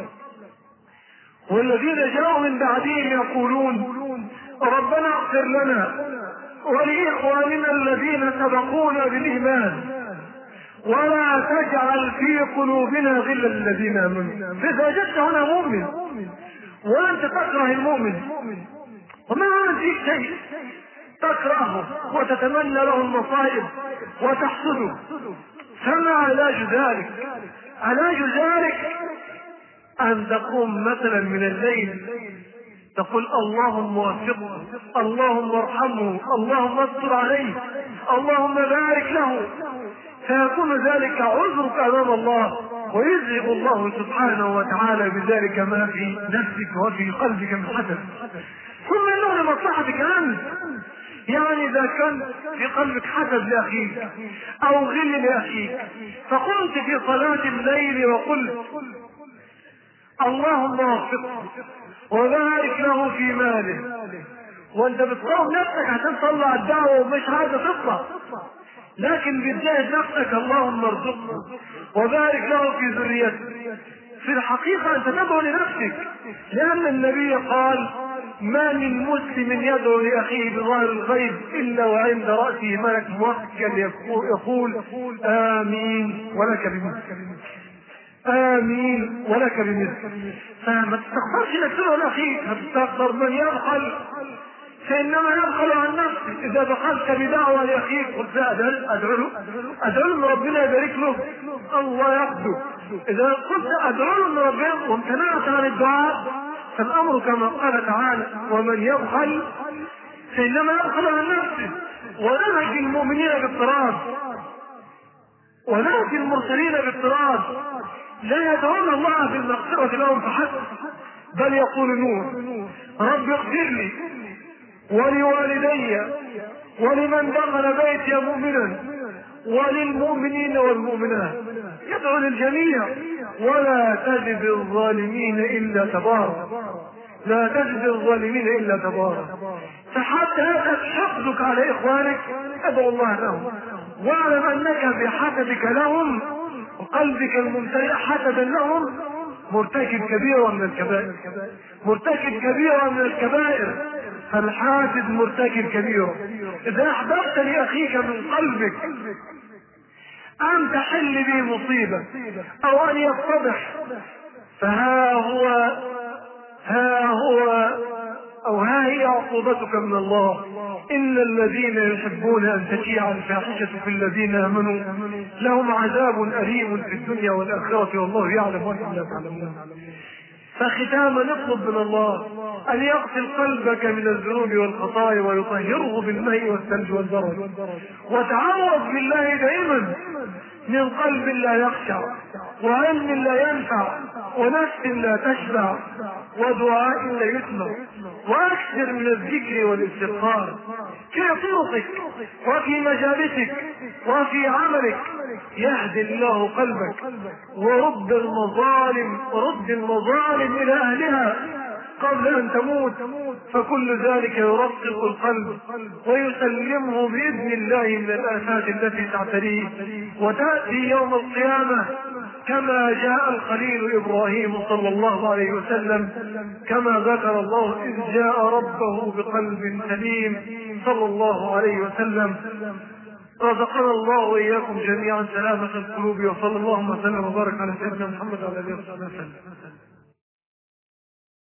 والذين جاءوا من بعدهم يقولون: ربنا اغفر لنا ولإخواننا الذين سبقونا بالإيمان ولا تجعل في قلوبنا غلا للذين آمنوا. فإذا وجدت هنا مؤمن وأنت تكره المؤمن وما عمل فيك شيء، تكرهه وتتمنى له المصائب وتحسده، فما علاج ذلك؟ علاج ذلك أن تقوم مثلا من الليل تقول: اللهم وفقه، اللهم ارحمه، اللهم استر عليه، اللهم بارك له، فيكون ذلك عذرك أمام الله، ويذهب الله سبحانه وتعالى بذلك ما في نفسك وفي قلبك من حسد. ثم انه لمصلحتك انت، يعني اذا كان في قلبك حسد لاخيك او غل لاخيك، فقمت في صلاة الليل وقلت: اللهم وفقه وبارك له في ماله، وانت بتقوم نفسك عشان تطلع الدعوة ومش عايزة تطلع، لكن بتجاهد نفسك: اللهم ارزقه وبارك له في ذريته. في الحقيقة انت تدعو لنفسك، لان النبي قال: ما من مسلم يدعو لاخيه بظاهر الغيب الا وعند رأسه ملك موكل يقول: امين ولك بمثل، امين ولك بمثل. فما تستغفرش انك تدعو لاخيك، هتستغفر من يبخل فانما يبخل عن نفسه. اذا بخلت بدعوة لاخيك قلت: ادعو له ادعو له ان ربنا يبارك له، الله ياخذه. اذا قلت ادعو له ان ربنا وامتنعت عن الدعاء، فالامر كما قال تعالى: ومن يبخل فانما يبخل عن نفسه. ونهج المؤمنين باضطراد، ونهج المرسلين باضطراد، لا يدعون الله بالمغفرة لهم فحسب، بل يقولون: رب اغفر لي ولوالدي ولمن دخل بيتي مؤمنا وللمؤمنين والمؤمنات يدعو للجميع. ولا تجد الظالمين إلا تبارا، لا تجد الظالمين إلا تبارا. فحتى يأتك حقدك على إخوانك ادعو الله لهم، واعلم أنك بحسدك لهم وقلبك الممتلئ حسدا لهم مرتكب كبيرا من الكبائر، مرتكب كبيرا من الكبائر. فالحاسد مرتكب كبيرا. إذا أحببت لأخيك من قلبك أن تحل به مصيبة أو أن يتضح، فها هو ها هو أو ها هي عقوبتك من الله. إن الذين يحبون أن تشيع الفاحشة في الذين آمنوا لهم عذاب أليم في الدنيا والآخرة والله يعلم وأنتم لا تعلمون. فختاما نطلب من الله أن يغسل قلبك من الذنوب والخطايا ويطهره بالماء والثلج والبرد، وتعوذ بالله دائما من قلب لا يخشع وعلم لا ينفع ونفس لا تشبع ودعاء لا يسمع، واكثر من الذكر والاستغفار في طرقك وفي مجالسك وفي عملك. يهدي الله قلبك ورد المظالم ورد المظالم الى اهلها قبل ان تموت، فكل ذلك يرقق القلب ويسلمه باذن الله من الافات التي تعتريه، وتاتي يوم القيامه كما جاء الخليل ابراهيم صلى الله عليه وسلم، كما ذكر الله اذ جاء ربه بقلب سليم صلى الله عليه وسلم. رزقنا الله واياكم جميعا سلامة القلوب، وصلى الله وسلم وبارك على سيدنا محمد وعلى اله وصحبه وسلم.